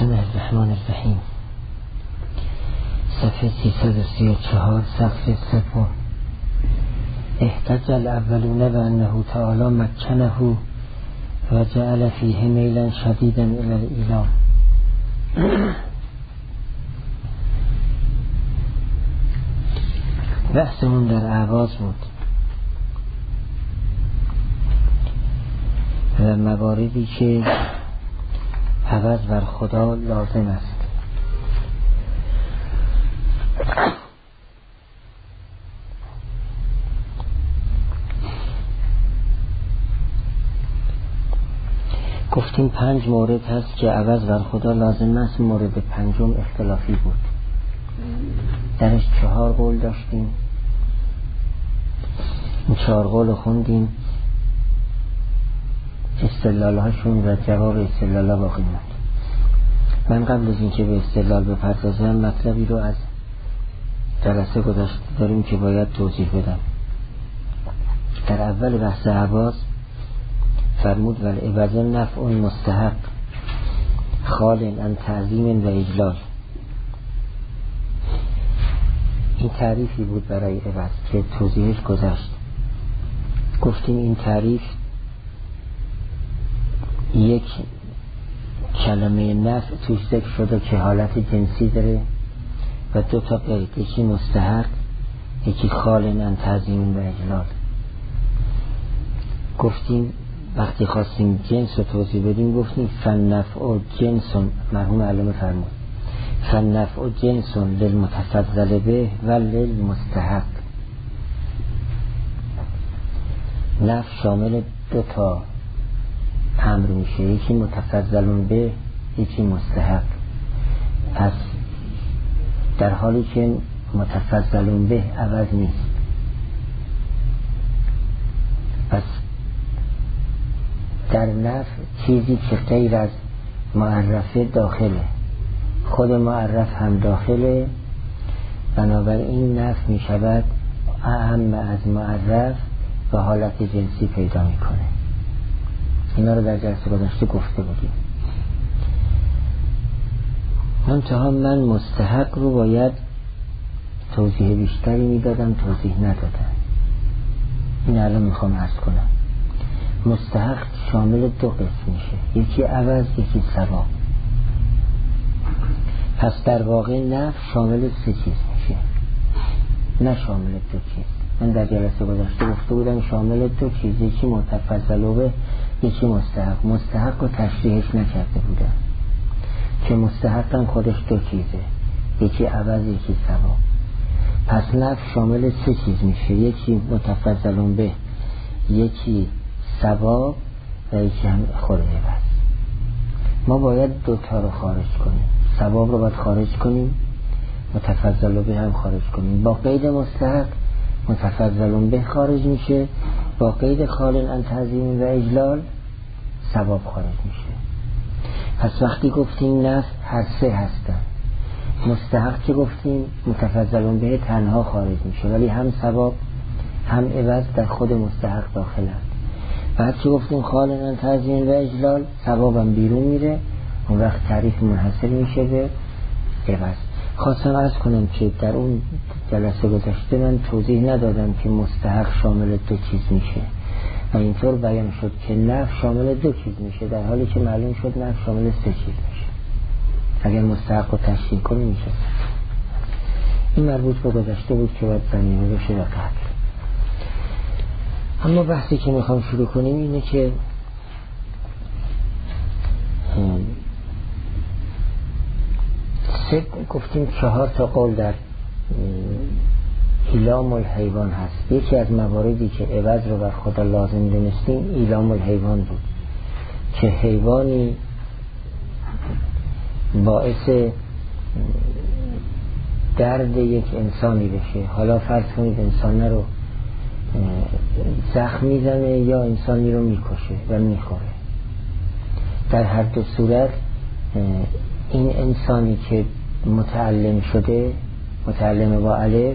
بسم الله الرحمن الرحیم. صفحه 334 صفحه سوم. احتج الاولون بأنه تعالی مکنه و جعل فیه میلا شدیدا الی الایلام. بحثمون در اعواض بود و مواردی که عوض بر خدا لازم است. گفتیم 5 مورد هست که عوض بر خدا لازم است. مورد پنجم اختلافی بود، درش 4 قول داشتیم. این 4 قول خوندیم، استدلال هاشون و جواب استدلال ها باقی موند. من قبل از اینکه به استدلال بپردازم مطلبی رو از جلسه گذشته داریم که باید توضیح بدم. در اول بحث عوض فرمود والعوض نفع مستحق خال عن تعظیم و اجلال. این تعریفی بود برای عوض که توضیحش گذشت. گفتیم این تعریف یک کلمه نفع توش ذکر شده که حالت جنسی داره و 2 تا قید، یکی مستحق یکی خال عن تعظیم و اجلال. گفتیم وقتی خواستیم جنس رو توضیح بدیم گفتیم فالنفع جنس، مرحوم علامه فرمود فالنفع جنس للمتفضل به و للمستحق. نفع شامل 2 تا امر میشه، یکی متفضل به یکی مستحق. پس در حالی که متفضل به عوض نیست، پس در نفع چیزی که غیر از معرفه داخله، خود معرف هم داخله، بنابراین نفع می شود اهم از معرف و حالت جنسی پیدا می کنه. اینا رو در جلسه گذشته گفته بودیم. منتها من مستحق رو باید توضیح بیشتری می دادم، توضیح ندادم. این الان می خوام عرض کنم. مستحق شامل 2 قسم میشه، یکی عوض یکی ثواب. پس در واقع نفع شامل 3 چیز میشه، نه شامل 2 چیز. من در جلسه گذشته گفته بودم شامل 2 چیز، یکی متفضل به یکی مستحق. مستحق رو تشریحش نکرده بودم که مستحق هم خودش 2 چیزه، یکی عوض یکی ثواب. پس نفع شامل 3 چیز میشه، یکی متفضل به یکی ثواب و یکی هم خود عوض. ما باید 2 تا رو خارج کنیم، ثواب رو باید خارج کنیم، متفضل به هم خارج کنیم. با قید مستحق متفضل به خارج میشه، با قید خال عن تعظیم و اجلال ثواب خارج میشه. پس وقتی گفتیم نفع هر 3 هستن، مستحق که گفتیم متفضل به تنها خارج میشه ولی هم ثواب هم عوض در خود مستحق داخل هست. بعد که گفتیم خال عن تعظیم و اجلال ثوابم بیرون میره، اون وقت تعریف منحصر میشه به عوض. خواستم عرض کنم که در اون جلسه گذشته من توضیح ندادم که مستحق شامل 2 چیز میشه و اینطور بیان شد که نفع شامل 2 چیز میشه، در حالی که معلوم شد نفع شامل 3 چیز میشه. اگر مستحق رو تشکیل کنیم میشه. این مربوط به گذشته بود که باید زمینه بشه و قبل. اما بحثی که میخوام شروع کنیم اینه که گفتیم 4 تا قول در ایلام الحیوان هست. یکی از مواردی که عوض رو بر خدا لازم دونستیم ایلام الحیوان بود که حیوانی باعث درد یک انسانی بشه. حالا فرض کنید انسان رو زخم میزنه یا انسانی رو میکشه و میخوره. در هر 2 صورت این انسانی که متعلم شده، متعلم با الف،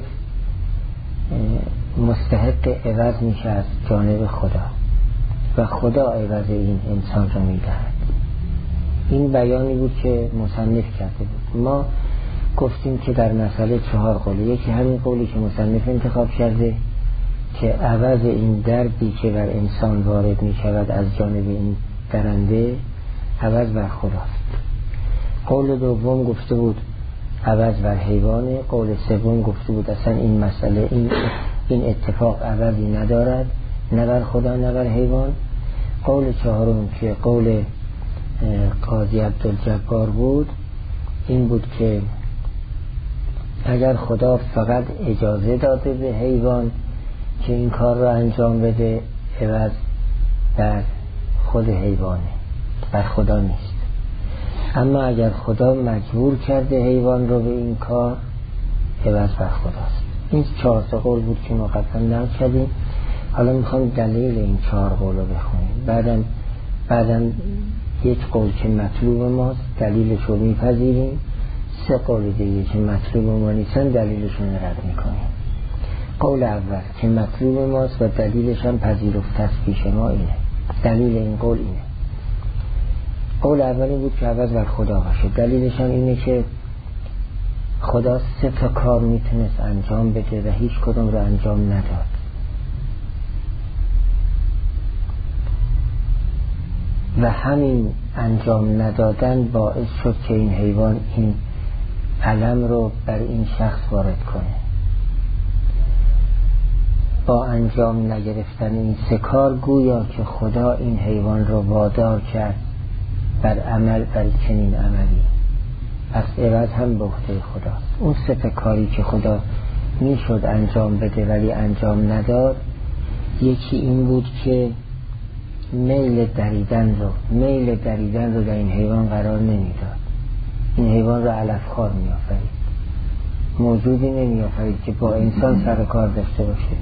مستحق عوض میشه از جانب خدا و خدا عوض این انسان رو میدهد. این بیانی بود که مصنف کرده بود. ما گفتیم که در مسئله 4 قوله. یکی همین قولی که مصنف انتخاب کرده که عوض این دردی که بر انسان وارد می شود از جانب این درنده عوض بر خداست. قول دوم گفته بود عوض بر حیوانه. قول سوم گفته بود اصلا این مسئله این اتفاق عوضی ندارد، نه بر خدا نه بر حیوان. قول چهارم که قول قاضی عبدالجبار بود این بود که اگر خدا فقط اجازه داده به حیوان که این کار رو انجام بده، عوض بر خود حیوانه، بر خدا نیست. اما اگر خدا مجبور کرده حیوان رو به این کار، عوض بر خداست. این 4 قول بود که ما قبلا نقل کردیم. حالا میخوام دلیل این 4 قول رو بخونیم. بعدم یک قول که مطلوب ماست دلیلش رو میپذیریم، 3 قول دیگه که مطلوب ما نیستن دلیلشون رد میکنیم. قول اول که مطلوب ماست و دلیلش هم پذیرفته است پیش ما اینه. دلیل این قول اینه. قول اولی بود که عوض بر خدا باشه. دلیلش هم اینه که خدا 3 کار میتونست انجام بده و هیچ کدوم رو انجام نداد. و همین انجام ندادن باعث شد که این حیوان این علم رو بر این شخص وارد کنه. با انجام نگرفتن این 3 کار گویا که خدا این حیوان رو وادار کرد بر عمل بر چنین عملی. پس عوض هم به عهده خداست. اون 3 کاری که خدا میشد انجام بده ولی انجام نداد، یکی این بود که میل دریدن رو در این حیوان قرار نمیداد. این حیوان رو علفخوار میآفرید. موجودی نمیآفرید که با انسان سر کار داشته باشه.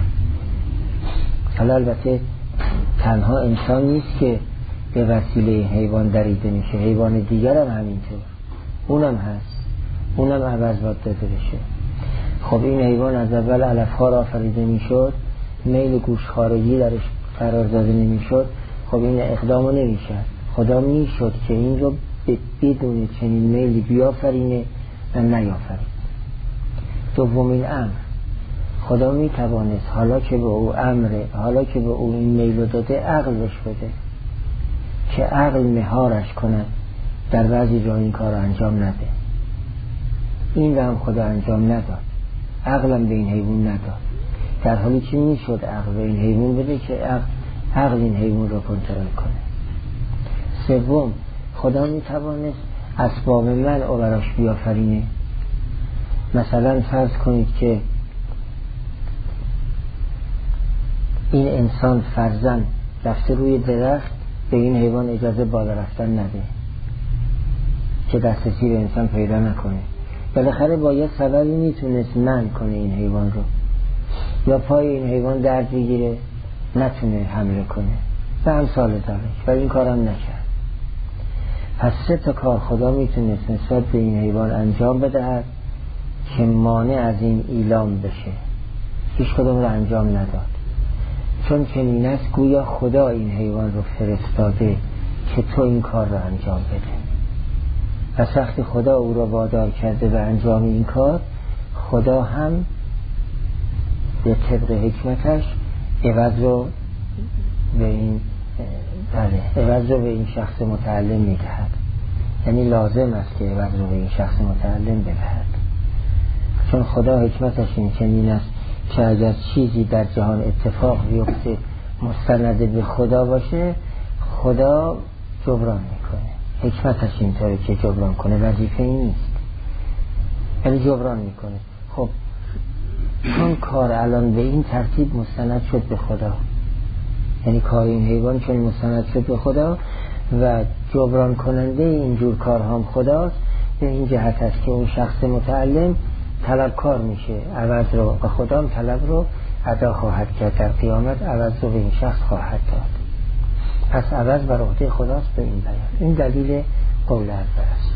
حالا البته تنها انسان نیست که به وسیله حیوان دریده میشه، حیوان دیگر هم همینطور، اونم هست، اونم عوض باید داده بشه. خب این حیوان از اول علفخوار آفریده میشد، میل گوشخوارگی درش قرار داده نمیشد، خب این اقدامو نمیشد. خدا میشد که این رو بدون چنین میلی بیافرینه و نیافرید. دومین امر، خدا میتوانست حالا که به او امره، حالا که به او این میل رو داده، عقلش بده که عقل مهارش کنه در بعضی جا این کار انجام نده. این رو هم خدا انجام نداد، عقلم به این حیوان نداد، در حالی که میشد عقل به این حیوان بده که عقل این حیوان رو کنترل کنه. سوم، خدا میتوانست اسباب منع رو براش بیافرینه. مثلا فرض کنید که این انسان فرزن رفته روی درخت، به این حیوان اجازه بالا رفتن نده که دسترسی به انسان پیدا نکنه. بالاخره با یه سببی میتونست منع کنه این حیوان رو، یا پای این حیوان درد بگیره نتونه حمله کنه و امثال ذالک، و این کارم نکرد. پس 3 کار خدا میتونست نسبت به این حیوان انجام بدهد که مانع از این اعلام بشه، هیچ کدوم رو انجام نداد. چون چنین است گویا خدا این حیوان رو فرستاده که تو این کار رو انجام بده. و وقتی خدا او را وادار کرده به انجام این کار، خدا هم به طبق حکمتش عوض رو به این شخص متعلم میدهد. یعنی لازم است که عوض رو به این شخص متعلم بدهد، چون خدا حکمتش این چنین است که اگر چیزی در جهان اتفاق بیفته مستند به خدا باشه، خدا جبران میکنه. حکمتش اینطوره که جبران کنه، وظیفه این نیست، یعنی جبران میکنه. خب چون کار الان به این ترتیب مستند شد به خدا، یعنی کار این حیوان چون مستند شد به خدا و جبران کننده اینجور کارها هم خداست، به این جهت است که اون شخص متعلم طلبکار میشه، عوض رو به خدا هم طلب رو ادا خواهد کرد، در قیامت عوض رو به این شخص خواهد داد. پس عوض بر عهده خداست به این بیان. این دلیل قول اول است.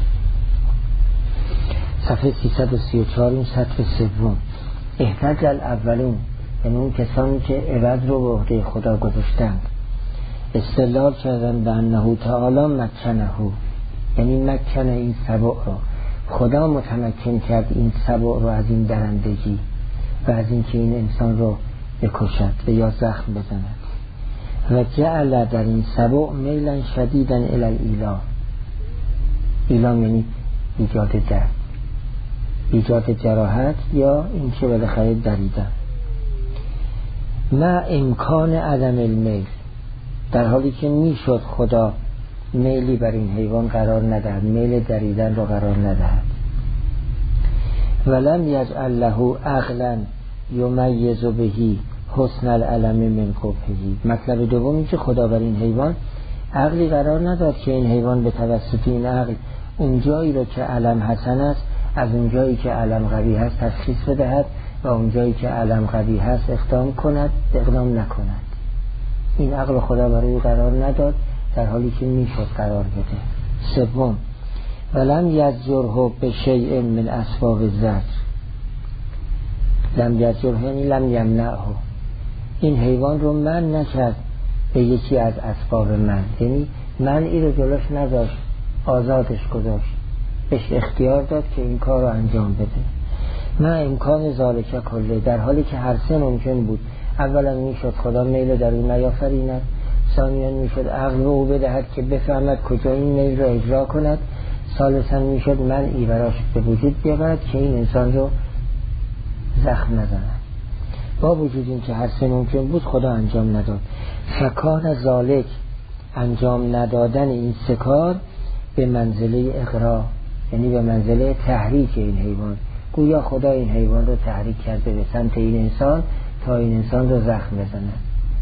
صفحه 334 این سطر سوم. احتج الاولون، یعنی اون کسانی که عوض رو به عهده خدا گذاشتند، استدلال کردن به انه تعالی مکنه، یعنی مکن این سبع رو، خدا متمکن کرد این سبع رو از این درندگی و از اینکه این انسان رو بکشد و یا زخم بزند. و جعل در این سبع میلا شدیدا الی الایلام. ایلام یعنی ایجاد درد، ایجاد جراحت یا اینکه بالاخره دریدن. ما امکان عدم المیل، در حالی که میشد خدا میلی بر این حیوان قرار ندهد، میل دریدن رو قرار ندهد. ولم یجعل له عقلا یمیز بهی حسن العلم من قبحه. مطلب دومی که خدا بر این حیوان عقلی قرار نداد که این حیوان به توسط این عقل اون جایی رو که علم حسن است از اون جایی که علم قبیح است تشخیص بدهد و اون جایی که علم قبیح است اقدام نکند. این عقل خدا برای قرار نداد در حالی که میشد قرار بده. سوم، ولم یزجره بشیء من اسباب الزجر. لم یزجره یعنی لم یمنعه، این حیوان رو من نکرد به یکی از اسباب من، یعنی منعی رو جلوش نذاشت، آزادش گذاشت، بهش اختیار داد که این کار رو انجام بده. ما امکان ذالک کله، در حالی که هر سه ممکن بود. اولا میشد خدا میل در اون نیافریند، ثانیا میشد عقل رو او بدهد که بفهمد کجا این میل رو اجرا کند، ثالثا میشد منعی براش به وجود بیاورد که این انسان رو زخم نزند. با وجود این که هر سه ممکن بود خدا انجام نداد. فکان ذالک، انجام ندادن این سه کار به منزله اغراء، یعنی به منزله تحریک این حیوان. گویا خدا این حیوان رو تحریک کرده به سمت این انسان تا این انسان رو زخم بزنه.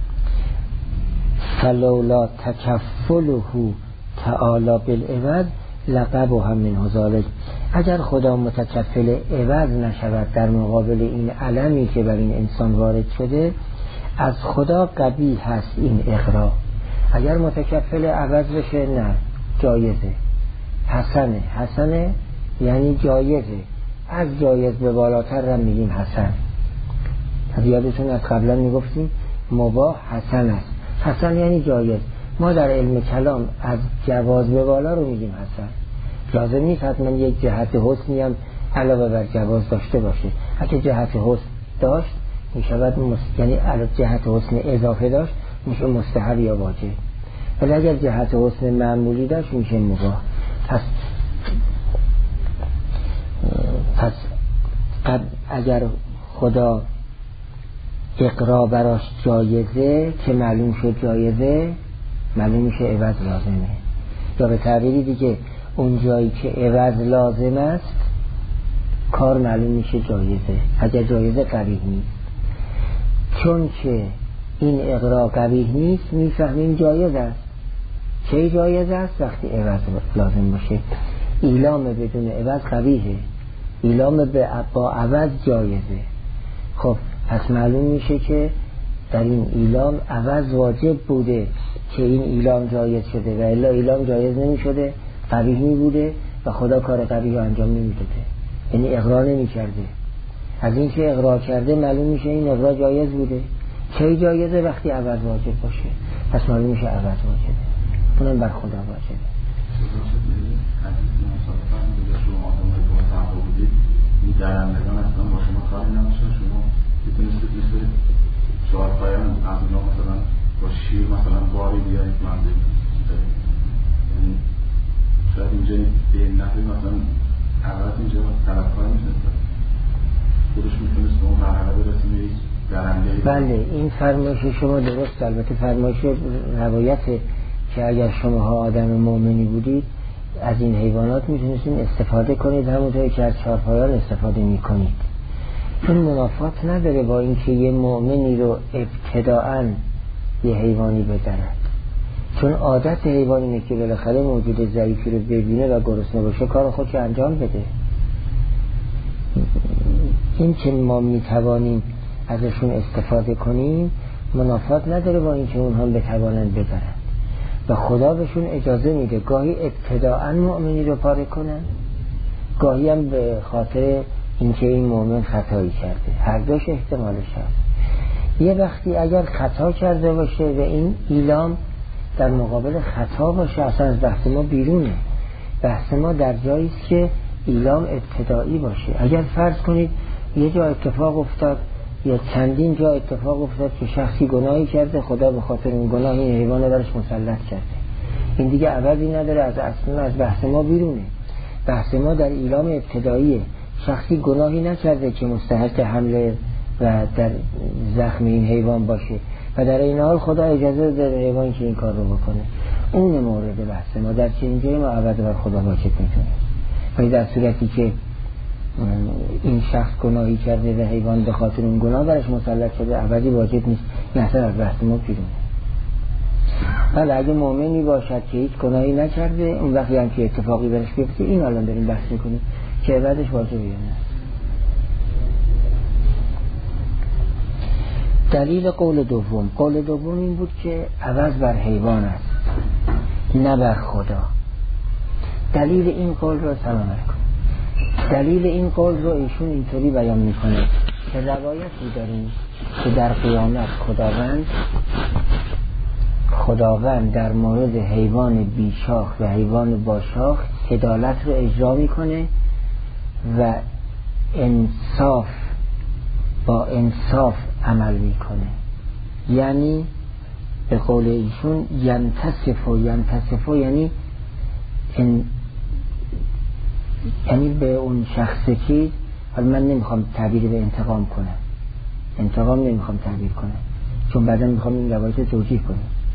فلولا تکفله تعالی بالعوض لقبها منه ذلک. اگر خدا متکفل عوض نشود در مقابل این علمی که بر این انسان وارد شده، از خدا قبیح هست این اغراء. اگر متکفل عوض بشه نه، جایزه، حسنه یعنی جایزه، از جایز به بالاتر هم میگیم حسن. یادتون از قبلا میگفتیم مباح حسن است، حسن یعنی جایز. ما در علم کلام از جواز به بالا رو میگیم حسن. لازم نیست حتما یک جهت حسنی هم علاوه بر جواز داشته باشه. اگه جهت حسن داشت میشود یعنی جهت حسن اضافه داشت میشه مستحب یا واجب، ولی اگر جهت حسن معمولی داشت میشه مباح. پس اگر خدا اقرا براش جایزه که معلوم شد جایزه، معلوم میشه عوض لازمه، یا به تعبیری دیگه اون جایی که عوض لازم است کار معلوم میشه جایزه. اگر جایزه قبیح نیست، چون که این اقرا قبیح نیست میفهمیم جایز است. چه جایز است؟ وقتی عوض لازم باشه. ایلام بدون عوض قبیحه، ایلام با عوض جایزه. خب پس معلوم میشه که در این ایلام عوض واجب بوده که این ایلام جایز شده، و الا ایلام جایز نمی شده، قبیح می بوده و خدا کار قبیح انجام نمی داده، یعنی اقرار نمی کرده. از این که اقرار کرده معلوم میشه این اقرار جایز بوده. چه جایزه؟ وقتی عوض واجب باشه، پس معلوم میشه عوض واجبه، اونم بر خدا واجبه. این درندگان اصلا با شما کاری نمیشه، شما میتونستید مثل چهارپایان از اونا مثلا با شیر مثلا باری بیایید منزل، یعنی شاید اینجا به نحوی مثلا اولت اینجا طرفکار میشد خودش میتونست به اون مرحله برسیم یک درنده. بله این فرمایش شما درست، البته فرمایش روایته که اگر شماها آدم مومنی بودید از این حیوانات میتونستین استفاده کنید همونطوری که از چهارپایان استفاده میکنید، چون منافات نداره با اینکه یه مؤمنی رو ابتداءً یه حیوانی بدرد، چون عادت حیوانی اینه که بالاخره موجود ضعیفی رو ببینه و گرسنه باشه کار خودش انجام بده. این که ما میتوانیم ازشون استفاده کنیم منافات نداره با اینکه اونها بتوانن بدرن، و خدا بهشون اجازه میده گاهی ابتداءً مؤمنی رو پاره کنن، گاهی هم به خاطر اینکه این مؤمن خطایی کرده، هر دوش احتمالش هست. یه وقتی اگر خطا کرده باشه و این ایلام در مقابل خطا باشه اصلا از بحث ما بیرونه، بحث ما در جایی است که ایلام ابتدایی باشه. اگر فرض کنید یه جا اتفاق افتاد یا چندین جا اتفاق افتاد که شخصی گناهی کرده، خدا به خاطر اون گناه این حیوان رو برش مسلط کرده، این دیگه عوضی نداره، از اصلا از بحث ما بیرونه. بحث ما در ایلام ابتداییه. شخصی گناهی نکرده که مستحق حمله و در زخم این حیوان باشه و در این حال خدا اجازه داره حیوان که این کار رو بکنه. اون مورد بحث ما. در چنین جایی ما عوض بر خدا واجب میتونه. ولی در صورتی که این شخص گناهی کرده و حیوان به خاطر اون گناه برش مسلط شده، عوضی واجب نیست. نه اصلا از بحث ما بیرونه. ولی اگه مؤمنی باشد که هیچ گناهی نکرده، اون وقتی هم که اتفاقی برش بیفته، این الان داریم بحث میکنیم که عوضش واجبه یا نه. دلیل قول دوم این بود که عوض بر حیوان است نه بر خدا. دلیل این قول رو سلام علیکم. دلیل این قول رو ایشون اینطوری بیان میکنه که روایتی داریم که در قیامت خداوند در مورد حیوان بیشاخ و حیوان باشاخ عدالت رو اجرا میکنه و با انصاف عمل میکنه. یعنی به قول ایشون ینتصفو یعنی به اون شخص چیز، حالا من نمیخوام تعبیر به انتقام نمیخوام تعبیر کنم چون بعدا میخوام این روایت توجیه کنم.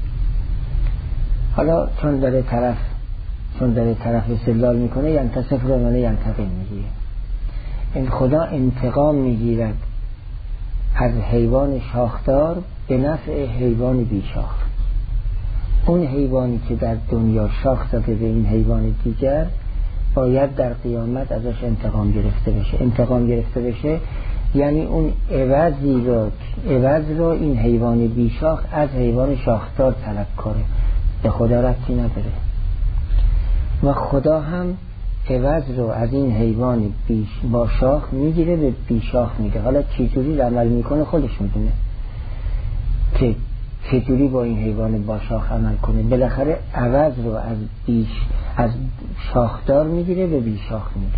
حالا چون داره طرف استدلال میکنه، ینتصف رو معنی ینتقم میگیره. این خدا انتقام میگیرد از حیوان شاخدار به نفع حیوان بیشاخ. اون حیوانی که در دنیا شاخ زده به این حیوان دیگر باید در قیامت ازش انتقام گرفته بشه. یعنی اون عوض رو این حیوان بیشاخ از حیوان شاخدار طلب کنه، به خدا ربطی نداره. و خدا هم عوض رو از این حیوان با شاخ میگیره به بیشاخ میده. حالا چجوری عمل میکنه خودش میدونه که چجوری با این حیوان با شاخ عمل کنه. بالاخره عوض رو از شاخدار میگیره به بیشاخ میده.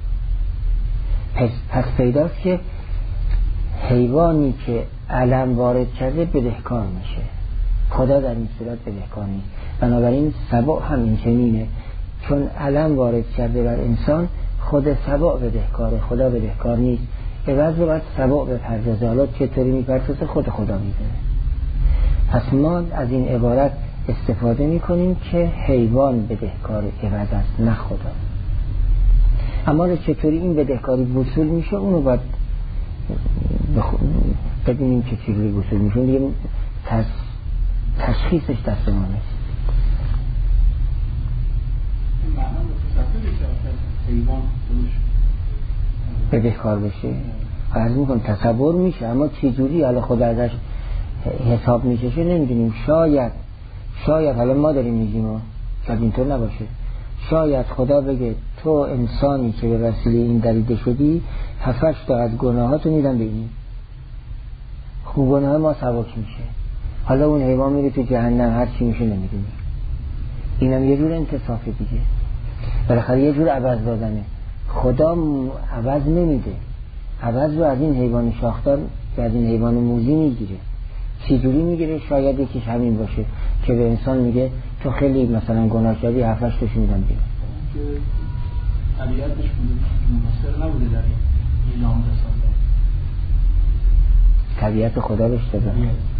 پس پیداست که حیوانی که علم وارد کرده بدهکار میشه. خدا در این صورت بدهکار نیست. بنابراین سبع هم این چنینه، چون علم وارد کرده بر انسان، خود سبع بدهکاره، خدا بدهکار نیست. عوض رو باید سبع بپردازه. حالا چطوری میپردازه خود خدا میدونه. پس ما از این عبارت استفاده میکنیم که حیوان بدهکار عوض است نه خدا. اما چطوری این بدهکاری وصول میشه اونو باید ببینیم که چجوری وصول میشه. دیگه تشخیصش دست ما نیست. بدهکار بشه عرض میکنم تصور میشه، اما چجوری حالا خدا ازش حساب میشه نمیدونیم. شاید حالا ما داریم میگیم شاید اینطور نباشه. شاید خدا بگه تو انسانی که به وسیله این دریده شدی 7-8 تا از گناهاتو میدن به این، خوب گناه ما سبک میشه. حالا اون حیوان میره تو جهنم، هر چی میشه نمیدونی. اینم یه جور انتصافه دیگه. بالاخره یه جور عوض دادنه. خدا عوض نمیده، عوض رو از این حیوان شاخدار و از این حیوان موذی میگیره. چجوری میگیره؟ شاید یکیش همین باشه که به انسان میگه تو خیلی مثلا گناه کردی، 7-8 تاش میدن بیرون. طبیعتش بوده، مصر نبوده در این ایلام رسانده. طبیعت خدا بهش داده.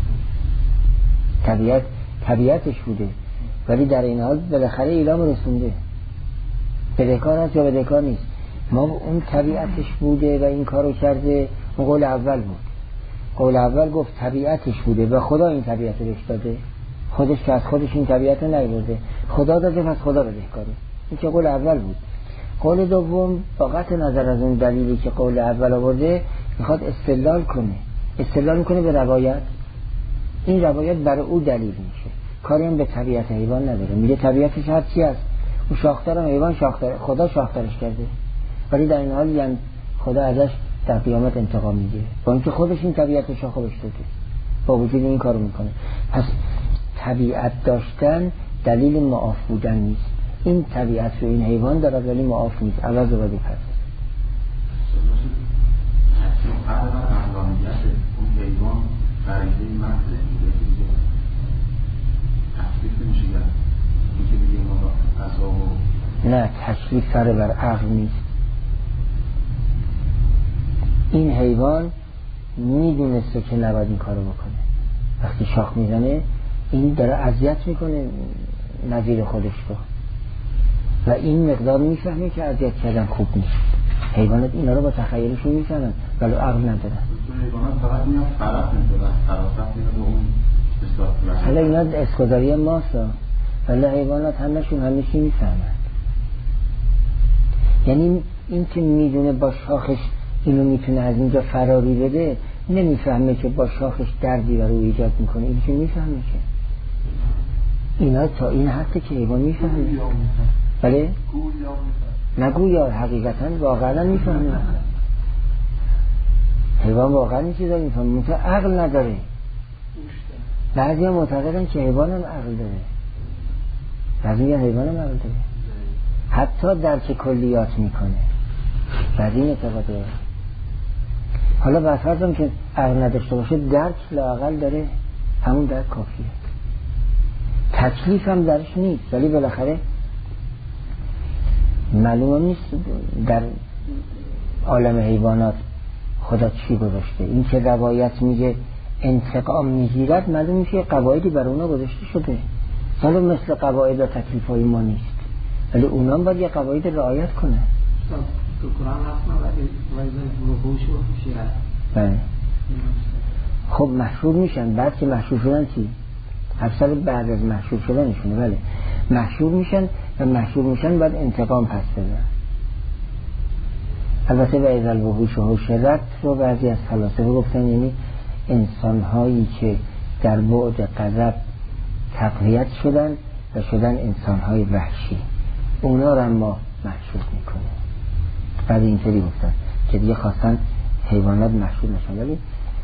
طبیعتش بوده، ولی در این حال بالاخره ایلام رسونده. بدهکار هست یا بدهکار نیست؟ ما اون طبیعتش بوده و این کارو کرده. اون قول اول بود. قول اول گفت طبیعتش بوده و خدا این طبیعت رو بهش داده. خودش که از خودش این طبیعت رو نیورده، خدا داده، پس خدا بدهکاره. این که قول اول بود. قول دوم با قطع نظر از اون دلیلی که قول اول آورده میخواد استدلال میکنه به روایت. این روایت برای او دلیل میشه، کاری هم به طبیعت حیوان نداره. میگه طبیعتش هر چی است، اون شاخدارم حیوان شاخدار، خدا شاخدارش کرده، ولی در این حال یعنی خدا ازش در قیامت انتقام میگیره با اینکه خودش این طبیعت شاخو بهش داده، با وجود این کارو میکنه. پس طبیعت داشتن دلیل معاف بودن نیست. این طبیعت رو این حیوان دارد ولی معاف نیست، عوض رو باید بپرسه. قدر اقلانیت اون حیوان فرایده مغزه دیگه تکلیف نمیشه گرد این که میگه ما عذاب و نه، تکلیف سر بر عقل نیست. این حیوان میدونسته که نباید این کارو بکنه، وقتی شاخ میزنه این داره اذیت میکنه نظیر خودش رو و این مقدار میفهمه که اذیت کردن خوب نیست. حیوانات اینا رو با تخیلشون میفهمن ولی عقل ندارن. حیوانات فقط میان طرف میدونن، طرف میدونن به اون اصلاح. حالا اینا اسکوداری ماست ولی حیوانات همشون همیشه میفهمن. یعنی این که میدونه با شاخش اینو میتونه از اینجا فراری بده، نمیفهمه که با شاخش دردی برای او ایجاد میکنه. این که میفهمه که اینا تا این حتی که حیوان میفهمه. بله؟ نگویا حقیقتا واقعا میفهمه. حیوان واقعا این چیزا میفهمه، منطقه عقل نداره. بعضی ها معتقدن که حیوان هم عقل داره، بعضی ها حیوان هم عقل داره، حتی درک کلیات میکنه. بعضی اعتقاد داره. حالا بسازم که عقل نداشته باشه درک لااقل داره، همون درک کافیه. تکلیف هم درش نیست ولی بالاخره معلوم نیست در عالم حیوانات خدا چی گذاشته. این که روایت میگه انتقام میگیرد، معلوم میشه قواعدی برای اونا گذاشته شده. حالا مثل قواعد و تکلیف های ما نیست ولی اونا باید یه قواعد رعایت کنه. تو قرآن هست ولی وحوش و شیرت. بله. خب محشور میشن، بعد که محشور شدن چی؟ افسر بعد از محشور شدنشونه. بله محشور میشن و محشور میشن باید انتقام پس بدن. البته و از الوحوش و حشرت رو بعضی از فلاسفه گفتن یعنی انسانهایی که در بعد غضب تقویت شدن و شدن انسانهای وحشی، اونا رو ما محشور میکنه. بعد اینطوری گفتن که دیگه خواستن حیوانات محشور نشن. ولی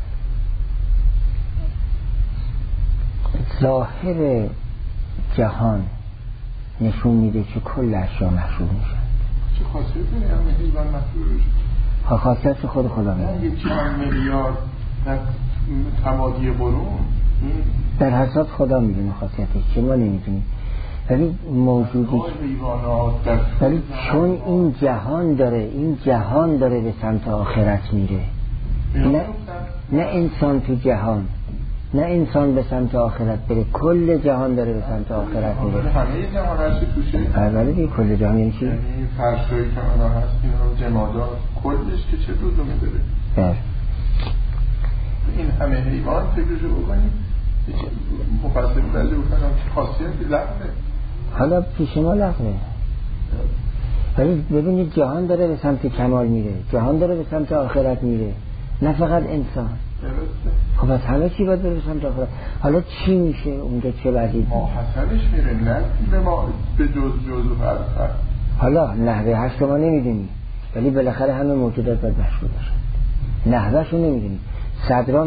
ظاهر جهان نشون میده که کل اشیا محشور میشن. چه خاصیتی همه حیوان محشور میشن؟ خاصیت خدا میده. یه چند میلیارد در تمادی برون در هر صورت خدا میدونه خاصیتش چه، ما نمیدونیم. ولی موجودی ولی چون این جهان داره به سمت آخرت میره، نه انسان تو جهان، نه انسان به سمت آخرت بره، کل جهان داره به سمت آخرت میره. همه جهان هستی توشه؟ بله دیگه کل جهان یعنی چی؟ یعنی فرشایی که آنها هست این جمادات کلش که چه لزومی داره؟ این همه حیوان فکرشو بکنیم مفصل بلده بکنم که خاصیتی لغمه. حالا پیش ما لغمه ولی ببینید جهان داره به سمت کمال میره، جهان داره به سمت آخرت میره، نه فقط انسان. خب از همه چی باید به سمت آخرت. حالا چی میشه اونجا؟ چه وضعی حسنش میره نه به ما به جز و فرق. حالا نحوه هشت ما نمیدونی ولی بالاخره همه موجودات باید محشور باشن. نحوهش رو نمیدونی. صدرا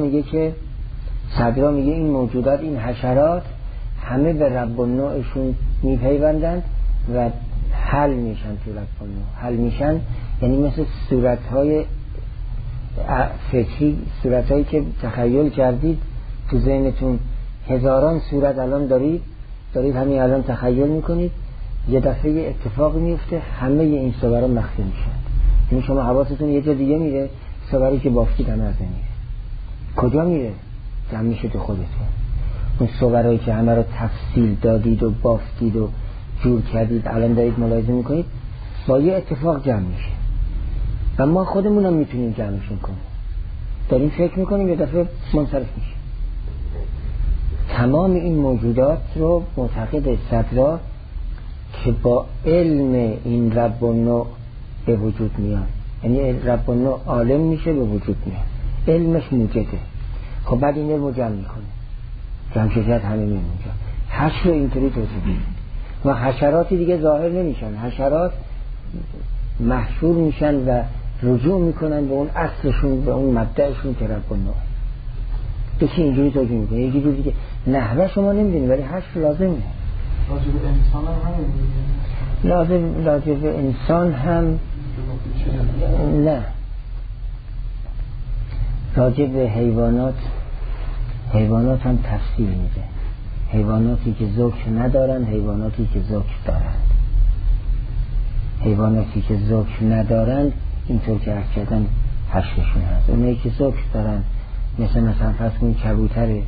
میگه این موجودات، این حشرات همه به رب النوعشون میپیوندند و حل میشن تو رب النوع. حل میشن یعنی مثل صورتهای فکری، صورتهایی که تخیل کردید تو ذهنتون، هزاران صورت الان دارید همین الان تخیل میکنید، یه دفعه اتفاق میفته همه این صورا مخفی میشن. یعنی شما حواستون یه جا دیگه میره، صوری که بافتید همه از میره. کجا میره؟ جمع میشه تو خودتون. اون صورایی که همه رو تفصیل دادید و بافتید و جور کردید الان دارید ملاحظه میکنید، با یه اتفاق جمع میشه و ما خودمونم میتونیم جمعشون کنیم. داریم فکر میکنیم یه دفعه منصرف میشه. تمام این موجودات رو معتقد صدرا که با علم این رب النوع به وجود میان، یعنی رب النوع عالم میشه به وجود میان، علمش موجده. خب بعد این علم رو جمع میکنه، جمع شدت همه میمونجا. حشر رو اینطوری توضیح میده و حشراتی دیگه ظاهر نمیشن، حشرات محشور میشن و رجوع میکنن به اون اصلشون، به اون مبدأشون که رب النوع. یکی اینجوری توضیح میکنه، یکی جوری دیگه. نحوه شما نمیدونی ولی حشر لازمه. راجب انسان هم همین لازم راجع به انسان هم نه، راجع به حیوانات هم تفصیل میده. حیواناتی که ذکر ندارن، حیواناتی که ذکر دارند. حیواناتی که ذکر ندارن اینطور که عرض کردم 8شون هست. اونایی که ذکر دارن مثلا فرض کنید کبوتر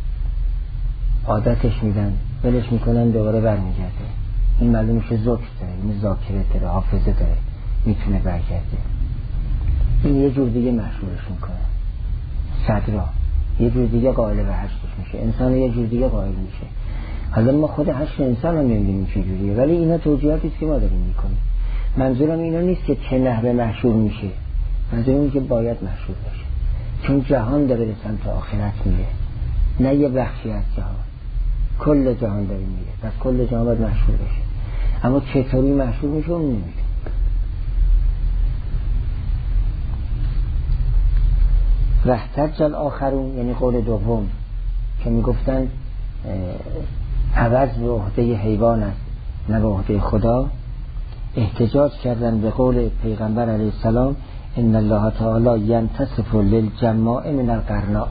عادتش میدن ولش میکنن دوباره برمیگرده، این معلومه ذکر داره، این ذاکره داره، حافظه داره، میتونه برگرده. این یه جور دیگه مشهورش میکنه. صدرا یه جور دیگه قائل به حشرش میشه، انسان یه جور دیگه قائل میشه. حالا ما خود حشر انسان هم نمیدونیم چه جوریه، ولی اینا توجیهاتی است که ما داریم میکنیم. منظورم اینا نیست که چه نحوه مشهور میشه، منظورم اینه که باید مشهور بشه، چون جهان داره به سمت آخرت میره، نه یه بخشی از جهان، کل جهان داره میره، پس کل جهان باید مشهور بشه. اما چطوری مشهور میشه اون نمیدونم. واحتج الاخرون یعنی قول دوم که میگفتن عوض به عهده حیوان است نه به عهده خدا، احتجاج کردن به قول پیغمبر علیه السلام ان الله تعالی ینتصف للجماع من القرناء.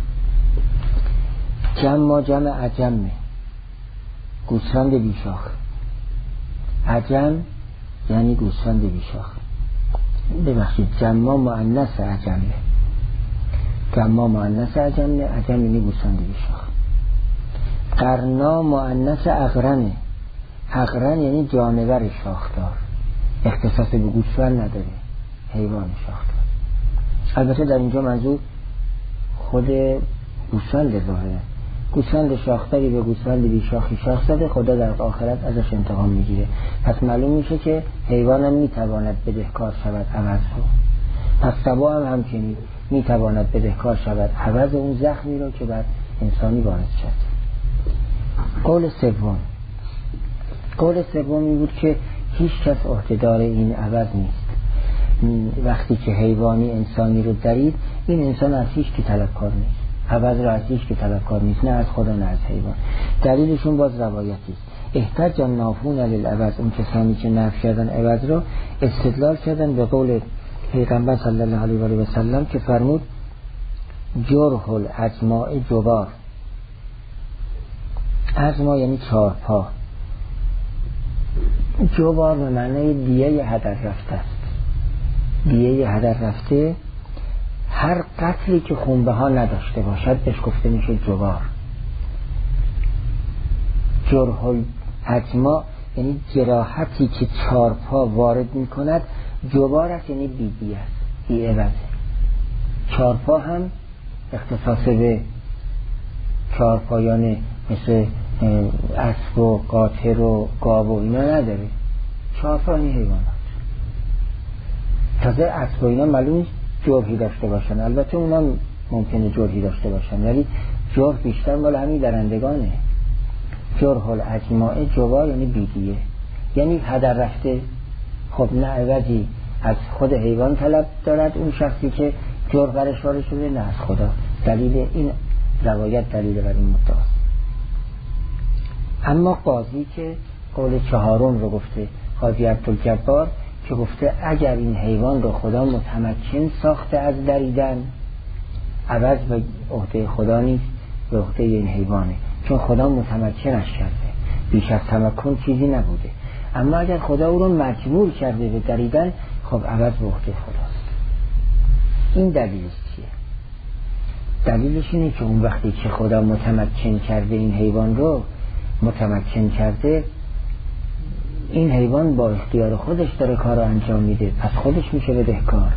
جمع عجمه، گوسفند بیشاخ. عجم یعنی گوسفند بیشاخ. ببخشید جمع مؤنث عجمه، جمع مؤنث عجمه، عجم یعنی گوسفند بیشاخ. قرنا مؤنث اقرنه، اقرن یعنی جانور شاخدار، اختصاص به گوسفند نداره، حیوان شاخدار. البته در اینجا منظور خود گوسفند ظاهره، گوسفند شاخداری به گوسفند بیشاخی شاخ زده، خدا در آخرت ازش انتقام میگیره. پس معلوم میشه که حیوان هم میتواند بدهکار شود عوض رو، پس سبا هم همچنین میتواند بدهکار شود عوض اون زخمی رو که بعد انسانی وارد شد. قول سومی بود که هیچ کس عهده‌دار این عوض نیست. وقتی که حیوانی انسانی رو درید، این انسان از هیچ کی طلبکار نیست، عوض رو از هیچ کی طلبکار نیست، نه از خدا نه از حیوان. دلیلشون باز روایتی است. احتج النافون للعوض، اون کسانی که نفی کردن عوض رو استدلال کردن به قول پیغمبر صلی الله علیه و سلم که فرمود جرح العجماء جبار. عجما یعنی چارپا، جبار به معنی دیه هدر رفته است. دیه هدر رفته هر قتلی که خونبه ها نداشته باشد بهش گفته میشه جبار. جرح العجماء یعنی جراحتی که چارپا وارد میکند، جبار است یعنی بیدیه است، بی عوضه. چارپا هم اختصاص به چارپایان مثل اسب و قاطر و گاو و اینا نداره، چارپا این حیوانات. تازه اسب و اینا معلوم جرحی داشته باشن، البته اونا ممکنه جرحی داشته باشن، ولی جرح بیشتر مال همین درندگانه. جرح العجماء جبار یعنی بیدیه، یعنی هدر رفته. خب نه عوضی از خود حیوان طلب دارد اون شخصی که جرح برش وارد شده، نه از خدا. دلیل این روایت دلیل بر این مدعاست. اما قاضی که قول چهارم رو گفته، قاضی عبدالجبار که گفته اگر این حیوان رو خدا متمکن ساخته از دریدن، عوض به عهده خدا نیست، به عهده این حیوانه، چون خدا متمکنش کرده، بیش از تمکن چیزی نبوده. اما اگر خدا او رو مجبور کرده به دریدن، خب عوض به عهده خداست. این دلیلش چیه؟ دلیلش اینه که اون وقتی که خدا متمکن کرده این حیوان رو متمکن کرده، این حیوان با اختیار خودش داره کار رو انجام میده، پس خودش میشه بدهکار.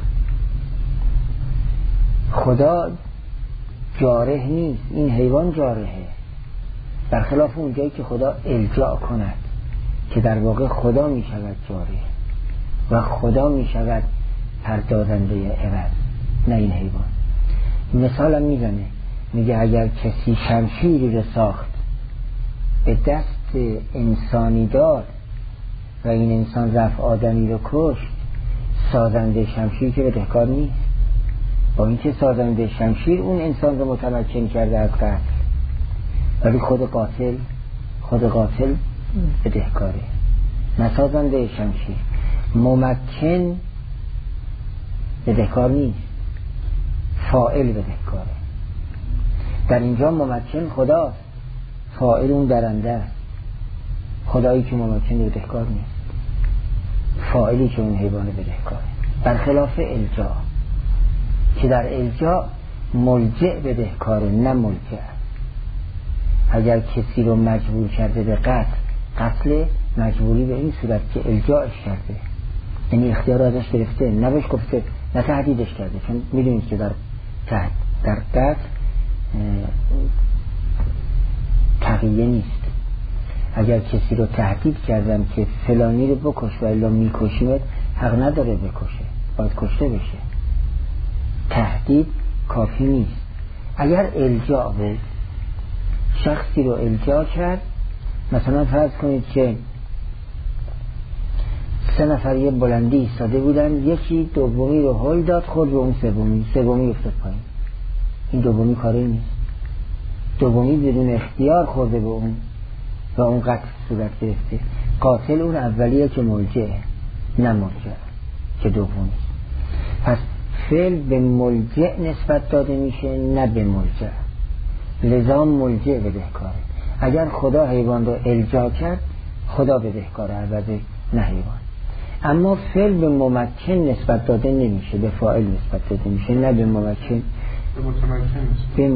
خدا جارح نیست، این حیوان جارحه، برخلاف اون جایی که خدا الجا کند که در واقع خدا میشود جارح و خدا میشود پردازنده عوض، نه این حیوان. مثالم میزنه، میگه اگر کسی شمشیری رو ساخت به دست انسانی دار و این انسان رفت آدمی رو کشت، سازنده شمشیر که بدهکار نیست، با اینکه سازنده شمشیر اون انسان رو متمکن کرده از قتل، ولی خود قاتل بدهکاره. نسازنده شمشیر. ممکن بدهکار نیست، فاعل بدهکاره. در اینجا ممکن خداست، فاعل اون درنده است. خدایی که ممکن بدهکار نیست، فاعلی که اون حیوان بدهکاره. برخلاف الجا که در الجا ملجع بدهکاره نه ملجع. اگر کسی رو مجبور کرده به قتل مجبوری به این صورت که الجاش کرده، یعنی اختیار ازش گرفته، نه بهش گفته، نه تهدیدش کرده. چون میدونید که در قتل تقیه نیست. اگر کسی رو تهدید کردن که فلانی رو بکش و الا میکشیمت، حق نداره بکشه، باید کشته بشه. تهدید کافی نیست. اگر الجا بود، شخصی رو الجا کرد، مثلا فرض کنید که 3 نفر یه بلندی ایستاده بودن، یکی دومی رو هل داد، خود به اون سومی افتاد پایین. این دومی کاری نیست. دومی بدون اختیار خورده به اون و اون قتل صورت گرفته. قاتل اون اولیه که ملجعه، نه ملجع که دومی. پس فعل به ملجع نسبت داده میشه نه به ملجع. لذا ملجع بدهکاره. اگر خدا حیوان رو الجا کرد، خدا بدهکاره البته نه حیوان. اما فعل به ممکن نسبت داده نمیشه، به فاعل نسبت داده میشه نه به ممکن. به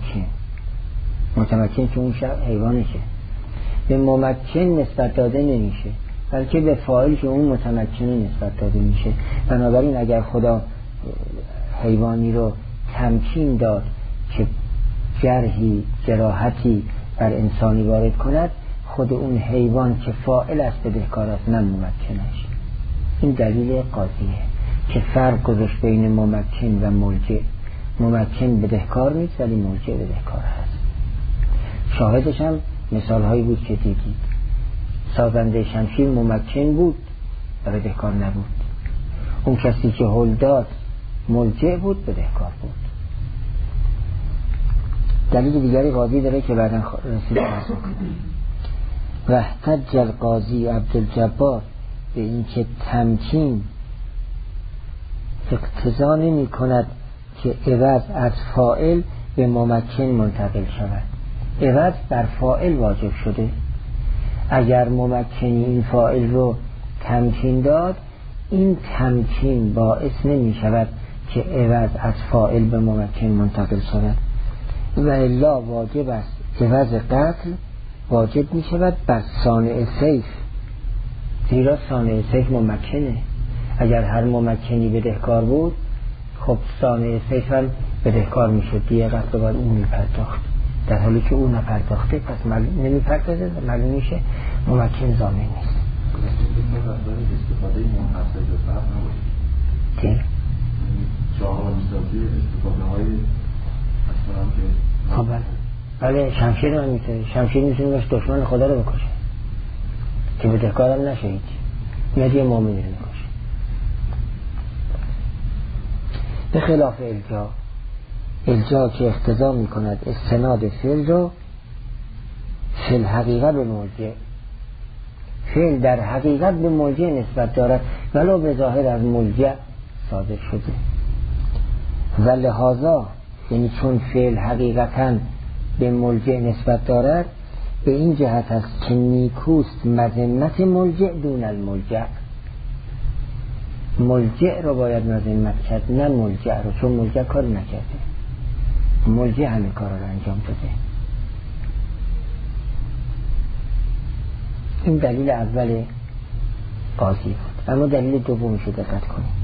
متمکن که اون حیوانشه. به ممکن نسبت داده نمیشه، بلکه به فاعل که اون متمکنه نسبت داده میشه. بنابراین اگر خدا حیوانی رو تمکین داد که جراحتی بر انسانی وارد کند، خود اون حیوان که فاعل است بدهکار است نه ممکنش. این دلیل قاضیه که فرق گذاشت بین ممکن و ملجع. ممکن بدهکار نیست ولی ملجع بدهکار هست. شاهدش هم مثال هایی بود که دیدید. سازنده شمشیر ممکن بود و بدهکار نبود. اون کسی که هل داد ملجع بود، بدهکار بود. دلیل دیگری قاضی داره که بعداً رسید و احتج القاضی عبدالجبار به این که تمکین اقتضا نمی کند که عوض از فاعل به ممکن منتقل شود. عوض بر فاعل واجب شده. اگر ممکنی این فاعل رو تمکین داد، این تمکین باعث نمی شود که عوض از فاعل به ممکن منتقل شود. و الا واجب است عوض قتل واجب می شود بر صانع سیف، زیرا صانع سیف ممکنه. اگر هر ممکنی بدهکار بود، خب صانع سیف هم بدهکار می شد، دیگه قتل باید اون می پرداخت. در حالی که اون نپرداخته، پس نمی پرداخته و معلوم میشه ممکن ضامن نیست. استفاده منحصر به فرد نباشه که شاهراه میسازی استفاده های مثلا که بله شمشیر هم میتونه، شمشیر میتونه باشه دشمن خدا رو بکشه که بدهکارم نشه هیچ، میاد یه مومنی رو میکشه. به خلاف الجا که اقتضا میکند استناد فعل رو فعل حقیقت به ملجع، فعل در حقیقت به ملجع نسبت دارد ولو به ظاهر از ملجع صادر شده. و لحاظا یعنی چون فعل حقیقتاً به ملجع نسبت دارد، به این جهت است که نیکوست مذمت ملجع دون الملجع. ملجع رو باید مذمت کرد نه ملجع رو، چون ملجع کار نکرده، ملجع همه کار رو انجام داده. این دلیل اول قاضی بود. اما دلیل دومش رو دقت کنید.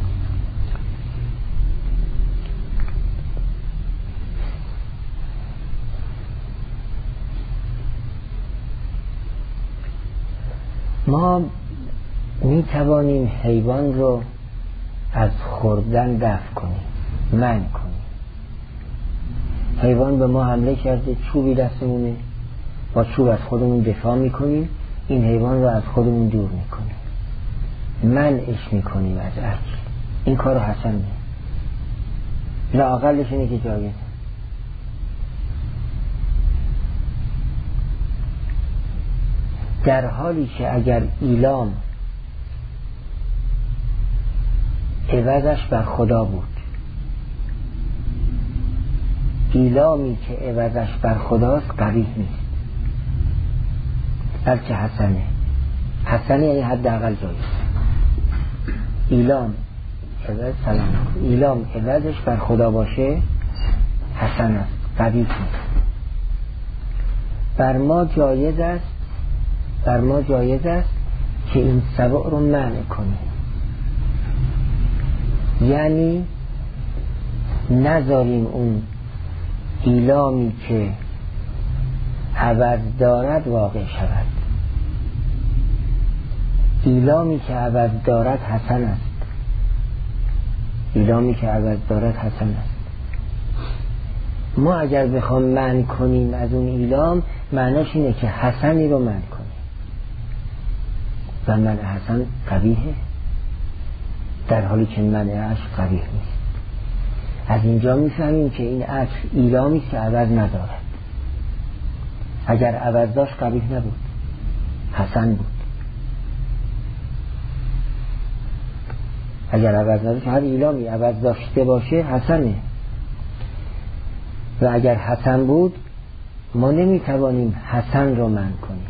ما می توانیم حیوان رو از خوردن دفع کنیم، منع کنیم. حیوان به ما حمله کرده، چوبی دستمونه، با چوب از خودمون دفاع میکنیم، این حیوان رو از خودمون دور میکنیم، منعش میکنیم از اکل. این کار حسن نیست. لااقلش اینه که جایزه. در حالی که اگر ایلام عوضش بر خدا بود، ایلامی که عوضش بر خداست قبیح نیست، بلکه حسنه. حسنه یعنی حداقل جایز. ایلام عوضش بر خدا باشه حسن است، قبیح نیست. بر ما جایز است که این سبع رو منع کنیم، یعنی نذاریم اون ایلامی که عوض دارد واقع شود. ایلامی که عوض دارد حسن است. ایلامی که عوض دارد حسن است. ما اگر بخوام منع کنیم از اون ایلام، معناش اینه که حسنی رو منع کنیم و منع حسن قبیحه، در حالی که منعش قبیح نیست. از اینجا میفهمیم که این عطر ایلامی که عوض ندارد. اگر عوض داشت قبیح نبود، حسن بود. اگر عوض نداشت، هر ایلامی عوض داشته باشه حسنه، و اگر حسن بود ما نمیتوانیم حسن رو منع کنیم،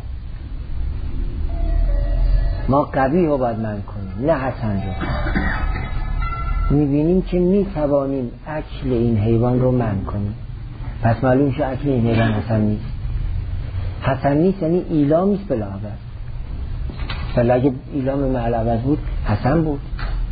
ما قبیح رو باید منع کنیم، نه حسن رو. میبینیم که میتوانیم اکل این حیوان رو منع کنیم، پس معلوم شد اکل این حیوان حسن نیست. حسن نیست یعنی ایلامی است بلا عوض، ولی اگه ایلام معل عوض بود حسن بود.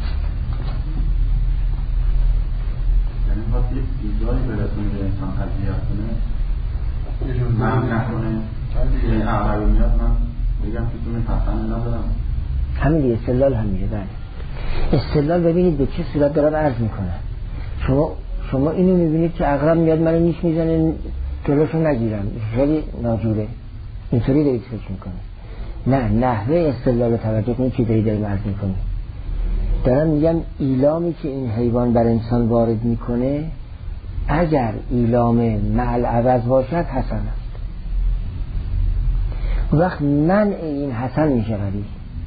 یعنی وقتی ایجایی برسونه به انسان تجمیعات کنه من نکنه این اعمال میاد، من بگم که تو من حسن ندارم. همین دیگه استدلال همینه. بله استدلال ببینید به چه صورت دارم عرض میکنم. شما اینو میبینید که عقرب میاد منو نیش میزنه جلوشو نگیرم، خیلی ناجوره، اینطوری دارید فکر میکنید. نه، نحوه استدلال رو توجه کنید که داریم عرض میکنید. دارم میگم ایلامی که این حیوان بر انسان وارد میکنه اگر ایلام معل عوض باشد حسن است. وقت منع این حسن میشه قبیح،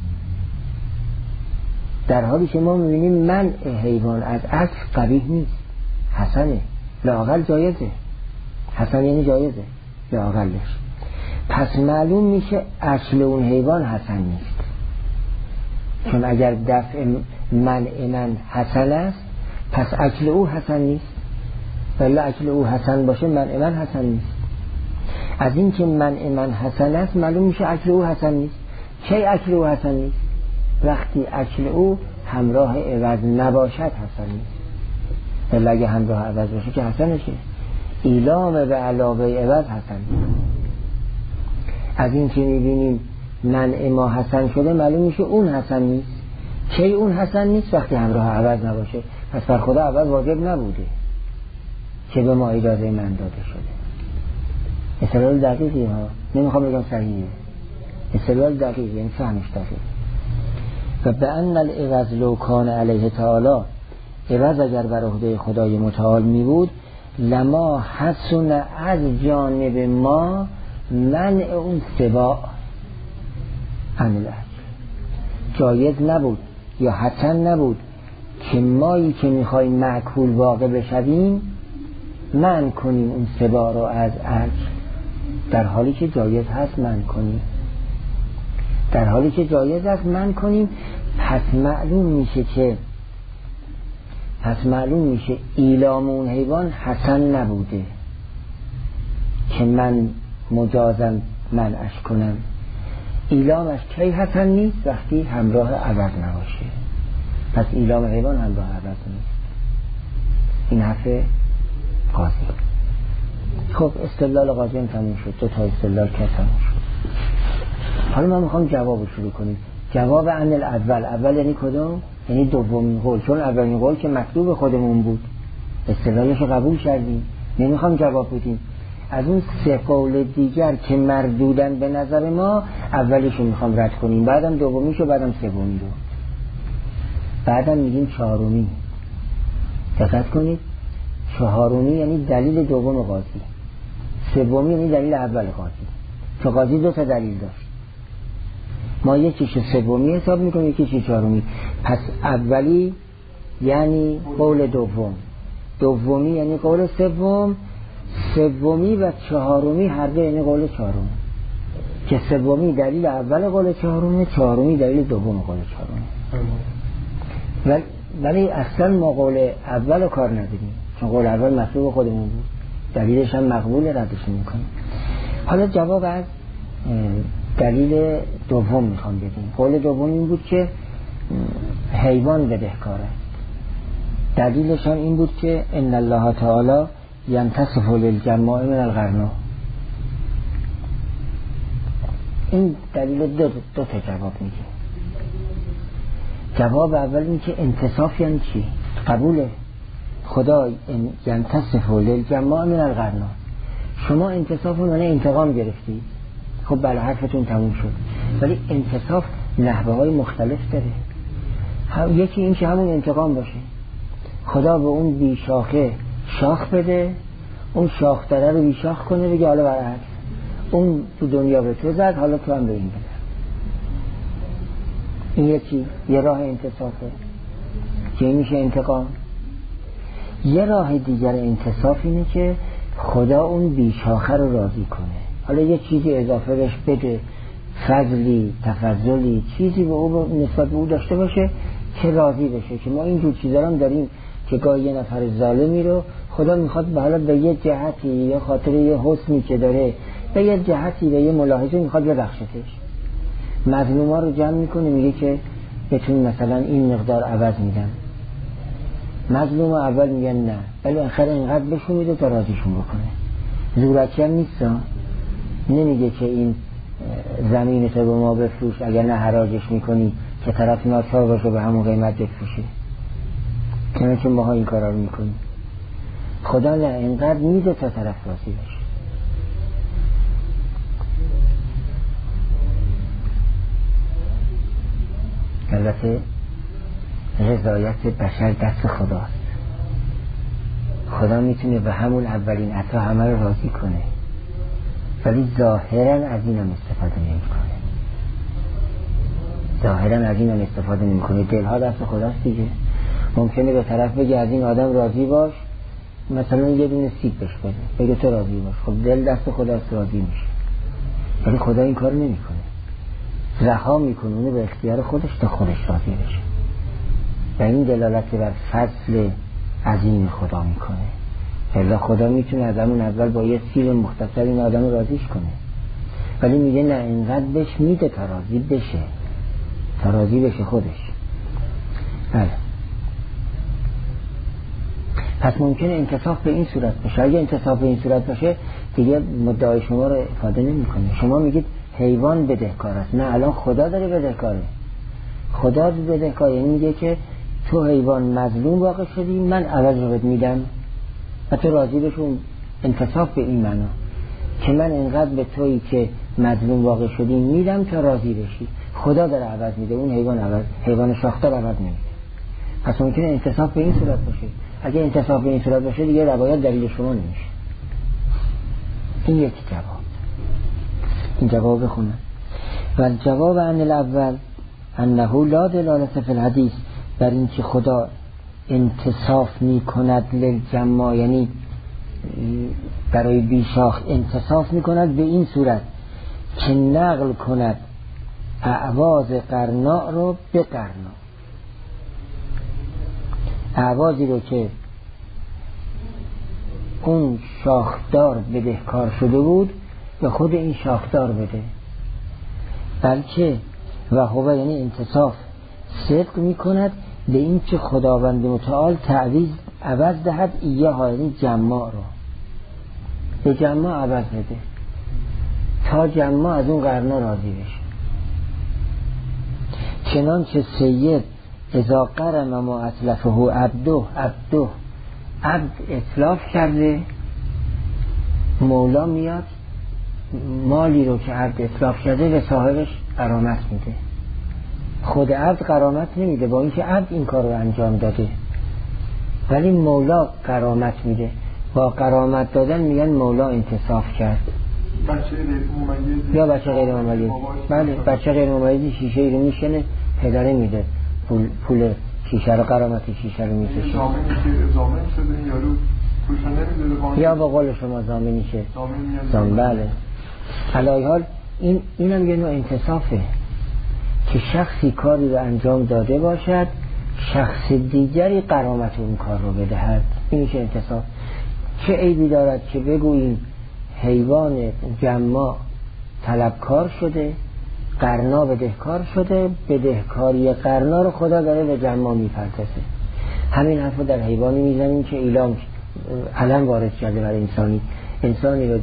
در حالی که ما میبینیم منع حیوان از اکل قبیح نیست، حسنه، لااقل جایزه. حسن یعنی جایزه لااقلش. پس معلوم میشه اکل اون حیوان حسن نیست، چون اگر دفع منع من حسن است پس اکل او حسن نیست، ولی اکل او حسن باشه منع من حسن نیست. از این که منع من حسن است معلوم میشه اکل او حسن نیست. چه اکل او حسن نیست؟ وقتی اکل او همراه عوض نباشد حسن نیست، ولی اگه همراه عوض باشه که حسنشه. ایلام به علاوه عوض حسن نیست. از این که میبینیم منع ما حسن شده معلوم میشه اون حسن نیست. چه اون حسن نیست؟ وقتی همراه عوض نباشه. پس بر خدا عوض واجب نبوده که به ما اجازه من داده شده. استدلال دقیقی ها، نمیخوام بگم صحیحه، استدلال دقیقی، یعنی فهمش دقیق. و به ان العوض لو کان علیه تعالی، عوض اگر بر عهده خدای متعال می بود، لما حسن از جانب ما منع اون سباع عن الاکل. جایز نبود یا حسن نبود که مایی که میخوایم معکول واقع بشویم منع کنیم اون سباع رو از اکل، در حالی که جایز هست منع کنیم. در حالی که جایز است منع کنیم. پس معلوم میشه ایلام اون حیوان حسن نبوده که من مجازم منعش کنم. ایلامش کی حسن نیست؟ وقتی همراه عوض نباشه. پس ایلام حیوان همراه عوض نیست. این حرف قاضی. خب استدلال قاضی هم تموم شد، 2 تا استدلال که تموم شد. حالا ما میخوام جواب شروع کنیم. جواب عن الاول، اول یعنی کدوم؟ یعنی دومین قول، چون اولین قول که مطلوب خودمون بود استدلالش رو قبول کردیم، نمیخوام جواب بدیم. از اون 3 قول دیگر که مردودن به نظر ما اولیش رو میخوام رد کنیم، بعدم دومیش و بعدم سومی رو، بعدم میگیم 4می. دقت کنید، 4می یعنی دلیل دوم قاضی، 3می یعنی دلیل اول قاضی. چون قاضی 2 تا دلیل داشت، ما یکیش سومی حساب میکنیم یکیش چهارمی. پس اولی یعنی قول دومی یعنی قول سومی و چهارمی هر دو یعنی قول چهارمی، که سومی دلیل اول قول چهارمی دلیل دوم قول چهارمی. ولی اصلا ما قول اول کار نداریم، چون قول اول مطلوب خودمون بود، دلیلش هم مقبول، ردش میکنیم. حالا جواب از دلیل دوم میخوام بدیم. قول دوم این بود که حیوان بدهکار است. دلیلش هم این بود که ان الله تعالی ینتصف للجماع من الغرنا. این دلیل دو تا جواب میگه. جواب اول این که انتصاف یعنی چی؟ قبوله خدا ینتصف للجماع من الغرنا. شما انتصاف معنی انتقام گرفتید، خب بله حرفتون تموم شد، ولی انتصاف نحوه های مختلف داره. یکی این که همون انتقام باشه، خدا به اون بیشاخه شاخ بده، اون شاخ داره رو بیشاخ کنه، بگه حالا برعکس اون تو دنیا به تو زد، حالا تو هم به این بده. این یکی یه راه انتصافه که میشه انتقام. یه راه دیگر انتصاف اینه که خدا اون بیشاخه رو راضی کنه، حالا یه چیزی اضافه بهش بده، فضلی، تفضلی، چیزی به او نسبت به او داشته باشه که راضی بشه. که ما اینجور چیزا هم داریم که گاهی یه نفر ظالمی رو خدا میخواد حالا به یه جهتی یا خاطر یه حسنی که داره به یه جهتی به یه ملاحظه میخواد ببخشتش. مظلوما رو جمع میکنه، میگه که بهتون مثلا این مقدار عوض میدم. مظلوم اول میگن نه، ولی آخر اینقدر بهشون میده تا راضیشون بکنه. زورکی هم نیست، نمیگه که این زمین تو به ما بفروش، اگر نه حراجش میکنی که طرف ناچار باشه به همون قیمت بفروشه، چنانچه ماها این کارا رو میکنیم. خدا نه، اینقدر میده تا طرف راضی بشه. البته رضایت بشر دست خداست. خدا میتونه به همون اولین عطا همه رو راضی کنه، ولی ظاهرا از این هم استفاده نمیکنه. دلها دست خداست دیگه. ممکنه به طرف بگه از این آدم راضی باش، مثلا یه دونه سیب بهش بده، بگه تو راضی باش، خب دل دست خداست، راضی میشه. ولی خدا این کار نمیکنه، رها میکنه اونو به اختیار خودش تا خودش راضی بشه. و این دلالت بر فضل عظیم خدا میکنه. الا خدا میتونه از همون اول با یه سیر مختصر این آدم راضیش کنه، ولی میگه نه، اینقدر بهش میده تا راضی بشه خودش. بله. پس ممکنه انتصاف به این صورت باشه. اگه انتصاف به این صورت باشه دیگه مدعای شما رو افاده نمیکنه. شما میگید حیوان بدهکار است، نه، الان خدا داره بدهکاره. خدا بدهکار یعنی میگه که تو حیوان مظلوم واقع شدی، من عوض رو بهت میدم و تو راضی بشون. انتصاف به این معنا که من اینقدر به تویی که مظلوم واقع شدی میدم تا راضی بشی. خدا داره عوض میده، اون حیوان شاختار عوض نمیده. پس ممکنه انتصاف به این صورت باشه. اگه انتصاف به این صورت باشه دیگه روایت دلیل شما نمیشه. این یک جواب. این جواب بخونم. و جواب عن الاول انه لا دلالت فی الحدیث، بر این که خدا انتصاف می کند للجماع، یعنی برای بیشاخ انتصاف می کند به این صورت که نقل کند اعواز قرناء رو به قرناء. اعوازی رو که اون شاخدار بدهکار شده بود به خود این شاخدار بده، بلکه و هو یعنی انتصاف صدق می کند به این که خداوند متعال تعویض عوض دهد ایها، یعنی جماع رو به جماع عوض بده تا جماع از اون قرنا راضی بشه. چنانچه سید اذا قرن ما اتلفه عبد اتلاف کرده، مولا میاد مالی رو که عبد اتلاف کرده به صاحبش غرامت میده. خود عبد غرامت نمیده با اینکه عبد این کار رو انجام داده، ولی مولا غرامت میده. با غرامت دادن میگن مولا انتصاف کرد. بچه غیر ممیز یا بچه غیر ممیز. بله بچه غیر ممیز شیشه ای رو میشنه، پدره میده پول شیشه رو، غرامت شیشه رو میکشه. زامنی که زامن شده این یارو توش نمیذاره یا با قول شما زامنی شه. زامن بله. علی حال اینم یه نوع انتصافه که شخصی کاری رو انجام داده باشد، شخص دیگری غرامت اون کار رو بدهد. این میشه انتصاف. چه عیبی دارد که بگوییم حیوان جماع طلبکار شده، قرنا بدهکار شده، بدهکاری قرنا رو خدا داره به جماع میپردازه. همین حرف رو در حیوانی میزنیم که علم وارد کرده بر انسانی رو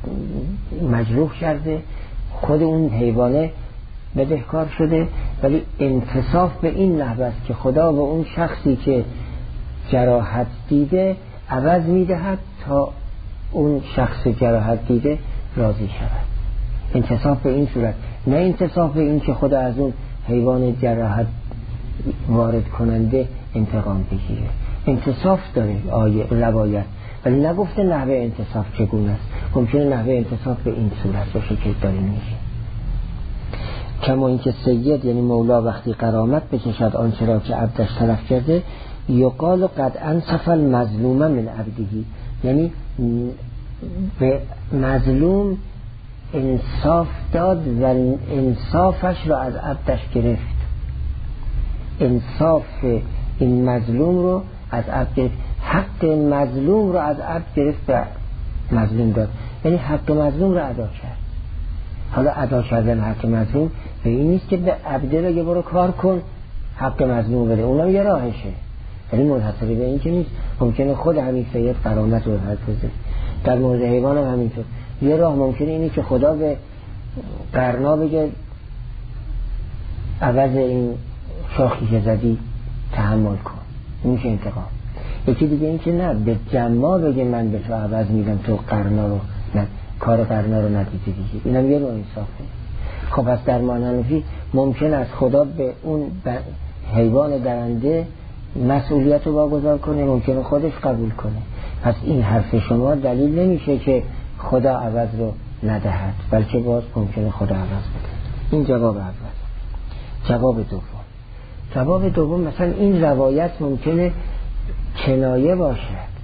مجروح کرده، خود اون حیوانه بدهکار شده، ولی انتصاف به این نحو است که خدا به اون شخصی که جراحت دیده عوض میدهد تا اون شخص جراحت دیده راضی شود. انتصاف به این صورت، نه انتصاف به این که خدا از اون حیوان جراحت وارد کننده انتقام بگیره. انتصاف داره روایت، ولی نگفته نحوه انتصاف چگونه است. ممکنه نحوه انتصاف به این صورت باشه که داریم میگه. کما اینکه سید یعنی مولا وقتی غرامت بکشد آنچه را که عبدش تلف کرده، یقال قد انصف المظلوم من عبدهی، یعنی به مظلوم انصاف داد و انصافش را از عبدش گرفت. انصاف این مظلوم رو از عبد گرفت، حق مظلوم رو از عبد گرفت و مظلوم داد، یعنی حق مظلوم رو ادا کرد. حالا ادا کردن حق مظلوم به این نیست که به عبده بگه برو کار کن حق مظلوم بده، اونم یه راهشه، ولی منحصر به این که نیست. ممکنه خود همین سید غرامت رو بپردازه. در مورد حیوان هم همینطور. یه راه ممکنه اینه که خدا به قرنا بگه عوض این شاخی که زدی تحمل کن، این میشه انتقام. یکی دیگه این که نه، به جماع بگه من به تو عوض میدم، تو قرنا رو نه، کار قرنا رو ندیدی دیگه، اینم یه نوع انصافه. خب پس در معنی ممکن است خدا به اون حیوان درنده مسئولیت رو واگذار کنه، ممکنه خودش قبول کنه. پس این حرف شما دلیل نمیشه که خدا عوض رو ندهد، بلکه باز ممکنه خدا عوض بده. این جواب اول. جواب دوم مثلا این روایت ممکنه کنایه باشد.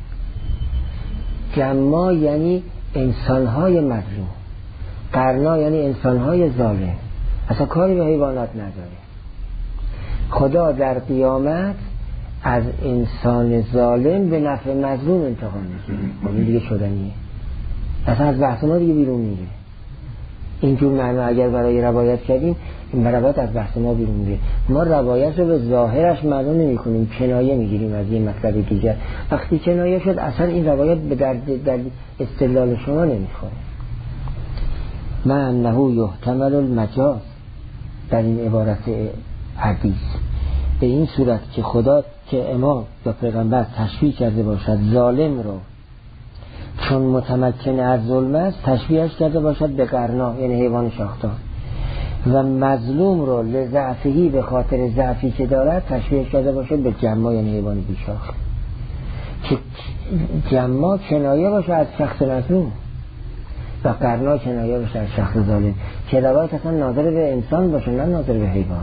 جماع یعنی انسانهای مظلوم، قرنا یعنی انسانهای ظالم، اصلا کاری به حیوانات نداره. خدا در قیامت از انسان ظالم به نفع مظلوم انتقام میگیره. این دیگه شدنیه، اصلا از بحث ما دیگه بیرون میره. اینجور معنی اگر برای روایت کردیم، این روایت از بحث ما بیرون میره. ما روایت رو به ظاهرش معلوم نمی کنیم، کنایه میگیریم از یه مطلب دیگر. وقتی کنایه شد اصلا این روایت به در استدلال شما نمیخوره. ما انه یحتمل المجاز در این عبارت حدیث به این صورت که خدا که امام یا پیغمبر تشبیه کرده باشد ظالم رو چون متمکن از ظلم است تشبیهش کرده باشد به قرنا یعنی حیوان شاخدار، و مظلوم رو لضعفهی به خاطر ضعفی که دارد تشبیهش کرده باشد به جماع یعنی حیوان بیشاخ، که جماع کنایه باشه از شخص مظلوم و قرنا کنایه باشه از شخص ظالم، که روایت اصلا ناظر به انسان باشه نه ناظر به حیوان.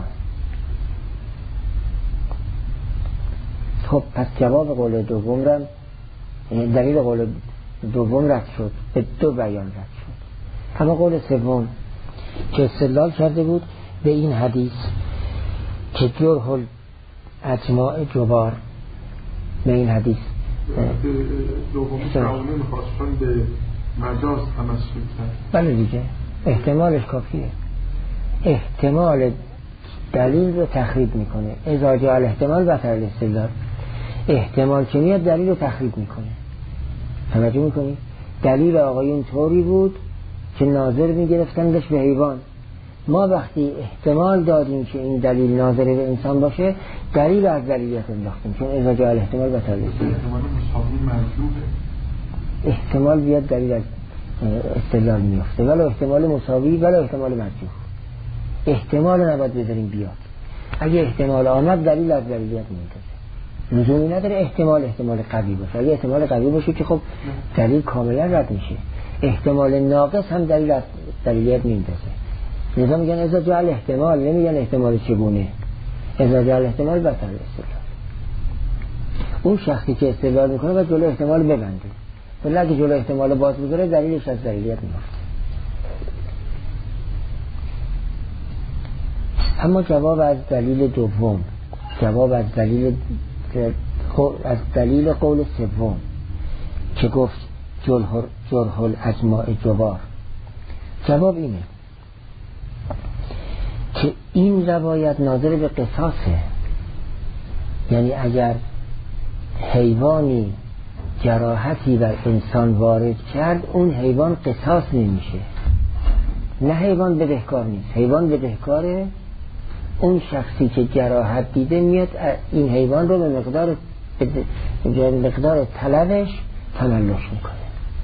خب پس جواب قول دوم را دلیل قول دوم رد شد، به دو بیان رد شد. اما قول سوم که استدلال کرده بود به این حدیث که جرح اجماع جبار، به این حدیث دوم تعاونه میخواستن به مجاز تمثیل کرد. بله دیگه احتمالش کافیه، احتمال دلیل رو تخریب میکنه. اذا جاء الاحتمال بطل الاستدلال، احتمال که میاد دلیل رو تخریب میکنه. توجه میکنی؟ دلیل آقایون طوری بود که ناظر میگرفتندش به حیوان. ما وقتی احتمال دادیم که این دلیل ناظر به انسان باشه، دلیل از دلیلیت انداختیم، چون اذا جاء الاحتمال بطل الاستدلال. احتمال مساوی مرجوحه، احتمال بیاد دلیل از استدلال میفته، ولی احتمال مساوی ولی احتمال مرجوح. احتمال نباید بذاریم بیاد. اگه احتمال آمد دلیل از دلیلیت منتظر، لزومی نداره احتمال قوی باشه. اگه احتمال قوی باشه که خب دلیل کاملا رد میشه. احتمال ناقص هم دلیلیت میندازه. لذا میگن اذا جعل احتمال، نمیگن احتمال چگونه. اذا جعل احتمال بطل استدلال. اون شخصی که استدلال میکنه باید جلو احتمال ببنده، ولی اگه جلو احتمال باز بذاره دلیلش از دلیلیت میفته. اما جواب از دلیل دوم، جواب از دلیل قول سوم که گفت جرح الاجماع جبار، جواب اینه که این روایت ناظر به قصاصه. یعنی اگر حیوانی جراحتی بر انسان وارد کرد، اون حیوان قصاص نمیشه، نه حیوان بدهکار نیست، حیوان بدهکاره. اون شخصی که جراحت دیده میاد این حیوان رو به مقدار طلبش تملش میکنه.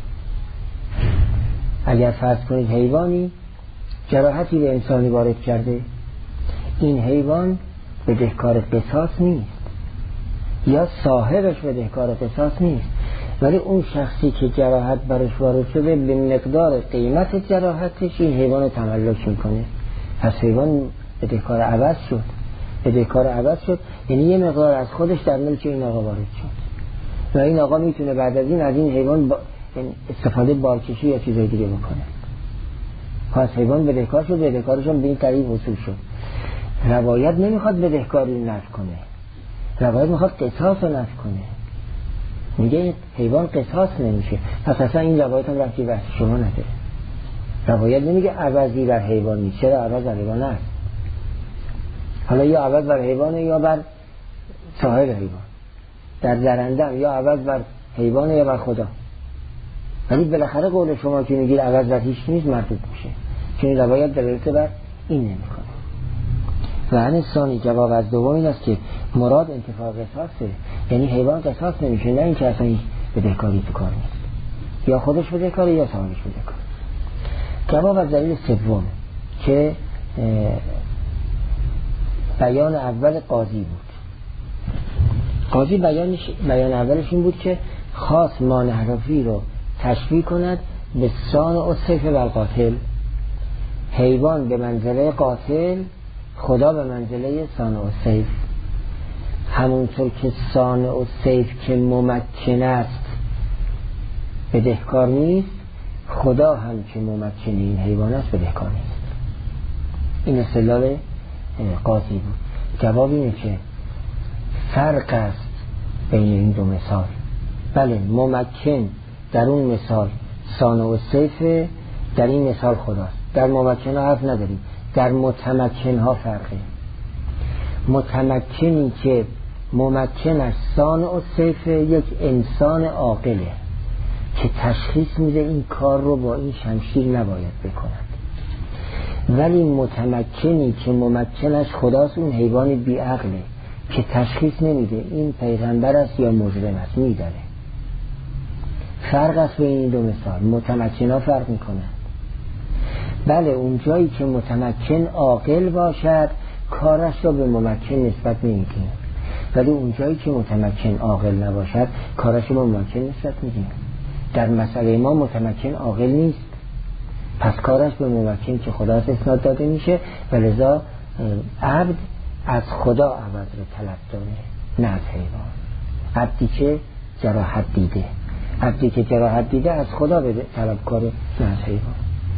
اگر فرض کنید حیوانی جراحتی به انسانی وارد کرده، این حیوان بدهکار قصاص نیست یا صاحبش بدهکار قصاص نیست، ولی اون شخصی که جراحت برش وارد شده به مقدار قیمت جراحتش این حیوان رو تملک میکنه. پس حیوان بدهکار عوض شد. بدهکار عوض شد یعنی یه مقدار از خودش در ملک این آقا وارد شد و این آقا میتونه بعد از این حیوان استفاده بارکشی یا چیزای دیگه بکنه. پس حیوان بدهکار شد، بدهکارش هم به این طریق وصول شد. روایت نمیخواد بدهکاری رو نفی کنه، روایت میخواد قصاص رو نفی کنه. میگه حیوان قصاص نمیشه، پس اصلا این روایت هم رفتی بحث شما نداره. روایت نمیگه عوضی بر حیوان نیست، چرا عوض بر حیوان هست. حالا یا عوض بر حیوانه یا بر صاحب حیوان، در درنده یا عوض بر حیوانه یا بر خدا. ولی بالاخره قول شما که میگید عوض بر هیچ نیست مردود میشه، چون روایت دلالت بر این نمیکنه. و عن ثانی جواب از دوم این است که مراد انتفاع قصاصه، یعنی حیوان قصاص نمیشه، نه اینکه اصلا هیچ بدهکاری تو کار نیست، یا خودش بدهکاره یا صاحبش بدهکاره. جواب از دلیل سوم که بیان اول قاضی بود. قاضی بیان اولش این بود که خاص مانحرفی رو تشبیه کند به صانع و سیف بر قاتل. حیوان به منزله قاتل، خدا به منزله صانع و سیف. همونطور که صانع و سیف که ممکن است بدهکار نیست، خدا هم که ممکن این حیوان است بدهکار نیست. این استدلال قاضی بود. جواب اینه که فرق است بین این دو مثال. بله ممکن در اون مثال صانع و سیف، در این مثال خداست. در ممکن ها حرف نداریم، در متمکن ها فرقه. متمکنی که ممکن است صانع و سیف یک انسان عاقله که تشخیص میده این کار رو با این شمشیر نباید بکند، ولی متمکنی که ممکنش خداست اون حیوان بیعقله که تشخیص نمیده این پیغمبر است یا مجرم است، میداره. فرق است بین این دو مثال. متمکن ها فرق میکنن. بله اون جایی که متمکن عاقل باشد کارش را به ممکن نسبت نمیدیم، ولی اون جایی که متمکن عاقل نباشد کارش را به ممکن نسبت میدیم. در مسئله ما متمکن عاقل نیست، پس کارش به ممکن که خدا اسناد داده میشه و لذا عبد از خدا عوض رو طلب داره نه از حیوان. عبدی که جراحت دیده، عبدی که جراحت دیده از خدا به طلب کاره نه از حیوان.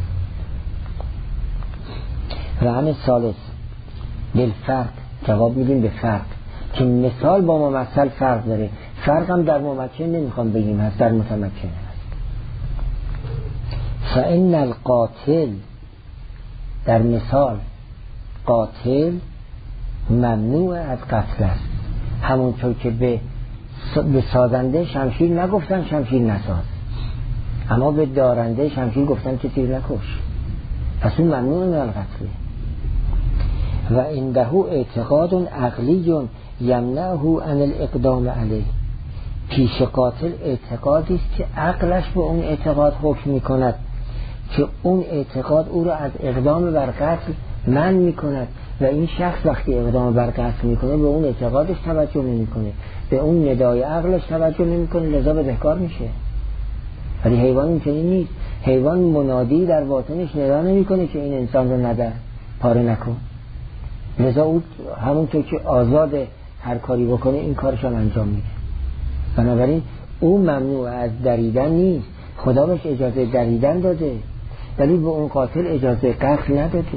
و همه ثالث بالفرق، جواب میدیم به فرق که مثال با ممثل فرق داره. فرق هم در ممکن نمیخوام بگیم هست، در متمکن هست. فإن القاتل، در مثال قاتل ممنوع از قتل است، همونطور که به سازنده شمشیر نگفتن شمشیر نساز، اما به دارنده شمشیر گفتن که تیر نکش، پس اون ممنوع من القتل. و عنده اعتقاد عقلی یمنعه عن الاقدام علیه. پیش قاتل اعتقادی است که عقلش به اون اعتقاد حکم میکند که اون اعتقاد او را از اقدام بر قتل منع میکند و این شخص وقتی اقدام بر قتل میکنه به اون اعتقادش توجه نمیکنه، به اون ندای عقلش توجه نمیکنه، لذا بدهکار میشه. ولی حیوان اینطوری نیست. حیوان منادی در باطنش ندا نمیکنه که این انسان رو نده، پاره نکن. لذا او همونطور که آزاده هر کاری بکنه این کارش هم انجام میده. بنابراین او ممنوع از دریدن نیست، خدا بهش اجازه دریدن داده ولی به اون قاتل اجازه قتل نداده.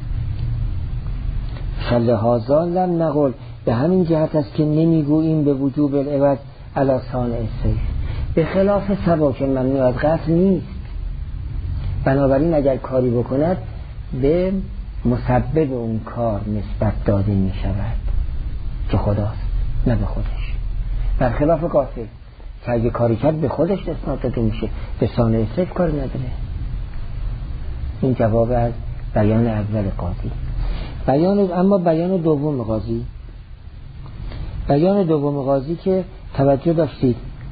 فلهذا لم نقل، به همین جهت است که نمیگوییم به وجوب العوض علی صانع السیف، به خلاف سبا که ممنوع از قتل نیست. بنابراین اگر کاری بکند به مسبب اون کار نسبت داده می شود که خداست نه به خودش، برخلاف قاتل که اگه کاری کرد به خودش اسناد داده میشه، به صانع السیف کار نداره. این جواب از بیان اول قاضی. اما بیان دوم قاضی، بیان دوم قاضی که توجه داشتید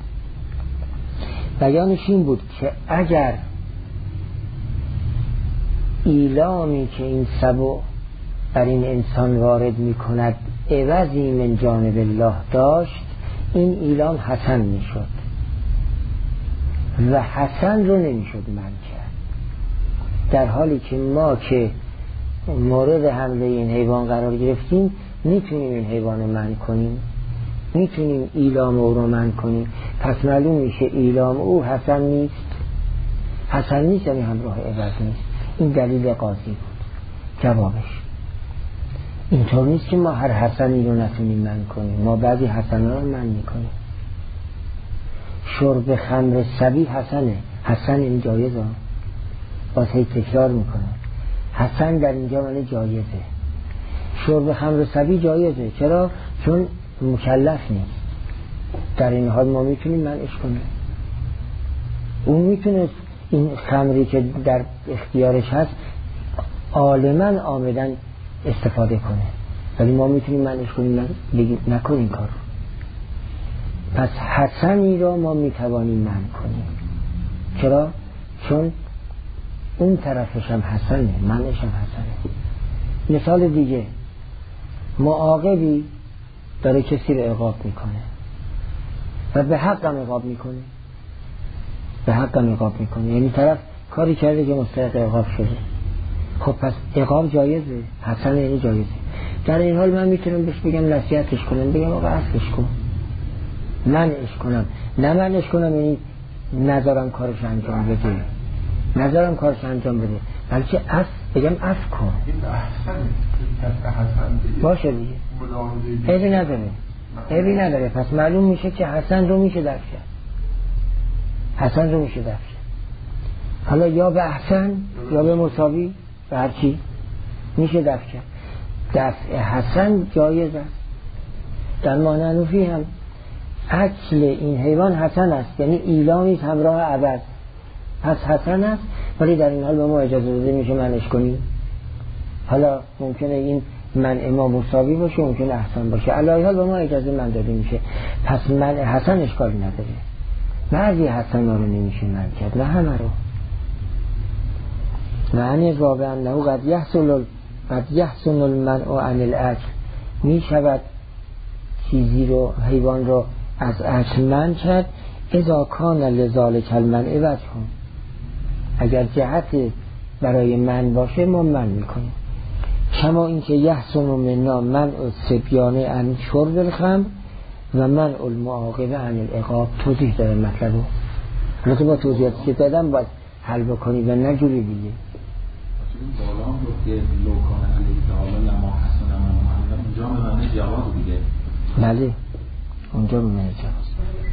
بیانش این بود که اگر ایلامی که این سبع بر این انسان وارد می کند عوضی من جانب الله داشت، این ایلام حسن می شد و حسن رو نمی شد من کرد، در حالی که ما که مورد حمله این حیوان قرار گرفتیم میتونیم این حیوان رو منع کنیم، میتونیم ایلام او رو منع کنیم. پس معلوم میشه ایلام او حسن نیست، حسن نیست یعنی همراه عوض نیست. این دلیل قاضی بود. جوابش اینطور نیست که ما هر حسنی رو نتونیم منع کنیم، ما بعضی حسن‌ها رو منع میکنیم. شرب خمر صبی حسنه، حسن این جایزه، باز هی تکرار میکنه حسن در اینجا معنی جایزه. شرب خمر صبی جایزه، چرا؟ چون مکلف نیست. در این حال ما میتونیم منعش کنیم. اون میتونه این خمری که در اختیارش هست عالماً آمدن استفاده کنه، ولی ما میتونیم منعش کنیم، بگیم نکن این کار. پس حسنی را ما میتوانیم منع کنیم. چرا؟ چون اون طرفش هم حسنه، منعش هم حسنه. مثال دیگه، معاقبی داره کسی رو عقاب میکنه و به حقم عقاب میکنه، به حقم عقاب میکنه، یعنی طرف کاری کرده که مستحق عقاب شده. خب پس عقاب جایزه، حسن یعنی جایزه. در این حال من میتونم بهش بگم نصیحتش کنم، بگم آقا عفوش کن، منعش کنم. نه منعش کنم یعنی نذارم کارش انجام بده، نذارم کارش انجام بده، بلکه بگم عفو کن. این حسن باشه دیگه، عیبی نداره. پس معلوم میشه که حسن رو میشه دفع کرد، حسن رو میشه دفع کرد. حالا یا به احسن یا به مساوی، به هر چی میشه دفع کرد. دفع حسن جایز است. در مانعنوفی هم اکل این حیوان حسن است، یعنی ایلامیت همراه عبد، پس حسن است، ولی در این حال به ما اجازه داده میشه منعش کنیم. حالا ممکنه این منع ما مساوی باشه، ممکنه احسن باشه، علی حال به ما اجازه من داده میشه. پس منع حسن اشکالی نداره. بعضی حسن ها رو نمیشه منع کرد، نه همه رو. معنی رابع انه قد یحسن المنع عن الاکل، می شود چیزی رو، حیوان رو از اکل منع کرد اذا کان لذالک المنع وجه، اگر جهت برای منع باشه ما منع میکنیم. کما اینکه یحسن منا منع الصبیان عن شرب الخمر و منع المعاقبه عن العقاب. توضیح داره مطلبو، البته با توضیحاتی که دادم باید حل بکنی و نه جوری دیگه. بالا هم گفت که لوکان علیه تعالی لما حسن من اونجا معنی جواز دیگه. بله اونجا معنی جواز.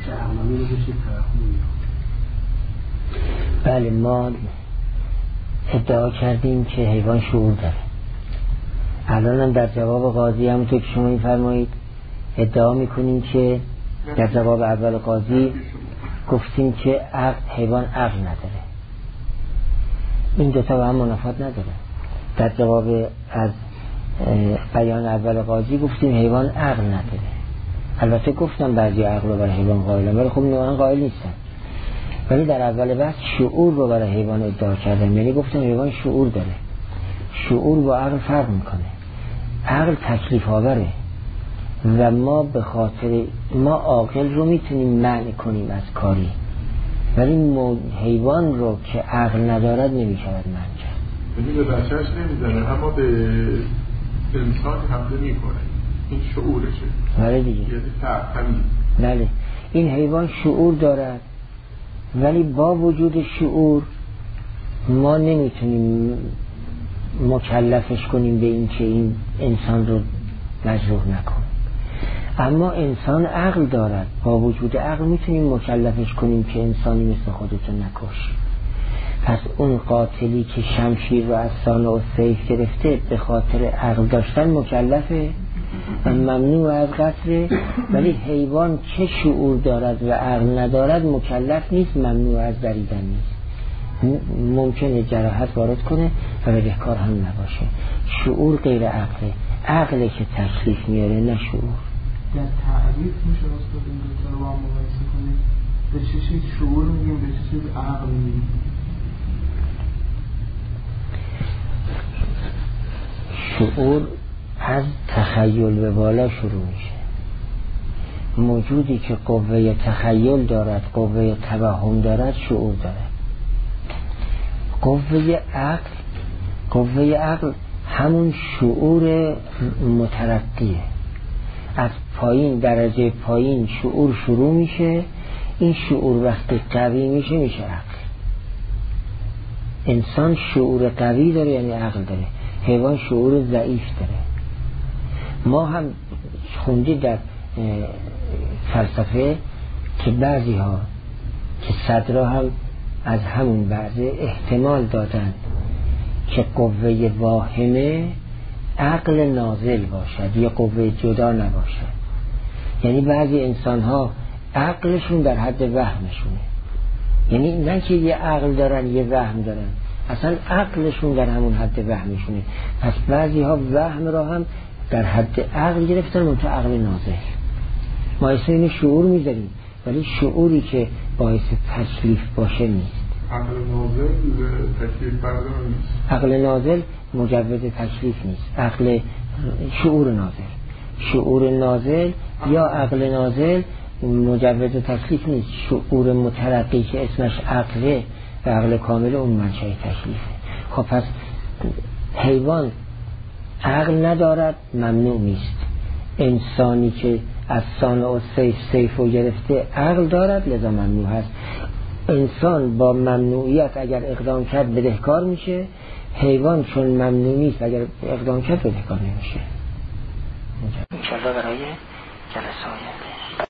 بله ما ادعا کردیم که حیوان شعور داره. الان هم در جواب قاضی همونطور که شما می‌فرمایید ادعا میکنیم که در جواب اول قاضی گفتیم که حیوان عقل نداره. این دوتا با هم منافات نداره. در جواب از بیان اول قاضی گفتیم حیوان عقل نداره. البته گفتم بعضی عقل رو برای حیوان قائلن، ولی خب نوعا قائل نیستن. ولی در اول بحث شعور رو برای حیوان ادعا کردم، یعنی گفتم حیوان شعور داره. شعور با عقل فرق میکنه. عقل تکلیف آوره و ما به خاطر ما عاقل رو میتونیم منع کنیم از کاری، ولی حیوان رو که عقل ندارد نمیشود منجر. یعنی به بچهش نمیزنه اما به انسان حمله میکنه، این شعورشه. بله دیگه. یعنی تمیز. بله این حیوان شعور دارد ولی با وجود شعور ما نمیتونیم مکلفش کنیم به این که این انسان رو مجروح نکن. اما انسان عقل دارد، با وجود عقل میتونیم مکلفش کنیم که انسانی مثل خودتو نکش. پس اون قاتلی که شمشیر رو از سانه و سیف گرفته به خاطر عقل داشتن مکلفه و ممنوع از قتله، ولی حیوان که شعور دارد و عقل ندارد مکلف نیست، ممنوع از دریدن نیست. ممکنه جراحت وارد کنه و بدهکار هم نباشه. شعور غیر عقله، عقله که تکلیف میاره نه شعور. در تعریف میشه استاد این دو تا رو با هم مقایسه کنیم؟ به چه چیز شعور میگیم، به چه چیز عقل میگیم؟ شعور از تخیل به بالا شروع میشه. موجودی که قوه تخیل دارد، قوه توهم دارد، شعور دارد. قوه عقل همون شعور مترقیه. از پایین، درجه پایین شعور شروع میشه. این شعور وقتی قوی میشه میشه عقل. انسان شعور قوی داره یعنی عقل داره، حیوان شعور ضعیف داره. ما هم خوندی در فلسفه که بعضی ها که صدرها هم از همون بعضی احتمال دادن که قوه واهمه عقل نازل باشد یا قوه جدا نباشد. یعنی بعضی انسان ها عقلشون در حد وهمشونه، یعنی نه که یه عقل دارن یه وهم دارن، اصلا عقلشون در همون حد وهمشونه. پس بعضی ها وهم را هم در حد عقل گرفتن، منتها عقل نازل. ما اسم شعور میذاریم ولی شعوری که باعث تکلیف باشه نیست. عقل نازل تکلیف بردار نیست. عقل نازل مجوز تکلیف نیست. عقل شعور نازل یا عقل نازل مجوز تکلیف نیست. شعور مترقی که اسمش عقله و عقل کامل اون منشأ تکلیفه. خب پس حیوان عقل ندارد ممنوع نیست. انسانی که از سانه و سیف و گرفته عقل دارد لذا ممنوع هست. انسان با ممنوعیت اگر اقدام کرد بدهکار میشه، حیوان چون ممنوع نیست اگر اقدام کرد بدهکار نمیشه. انشاءالله برای جلسه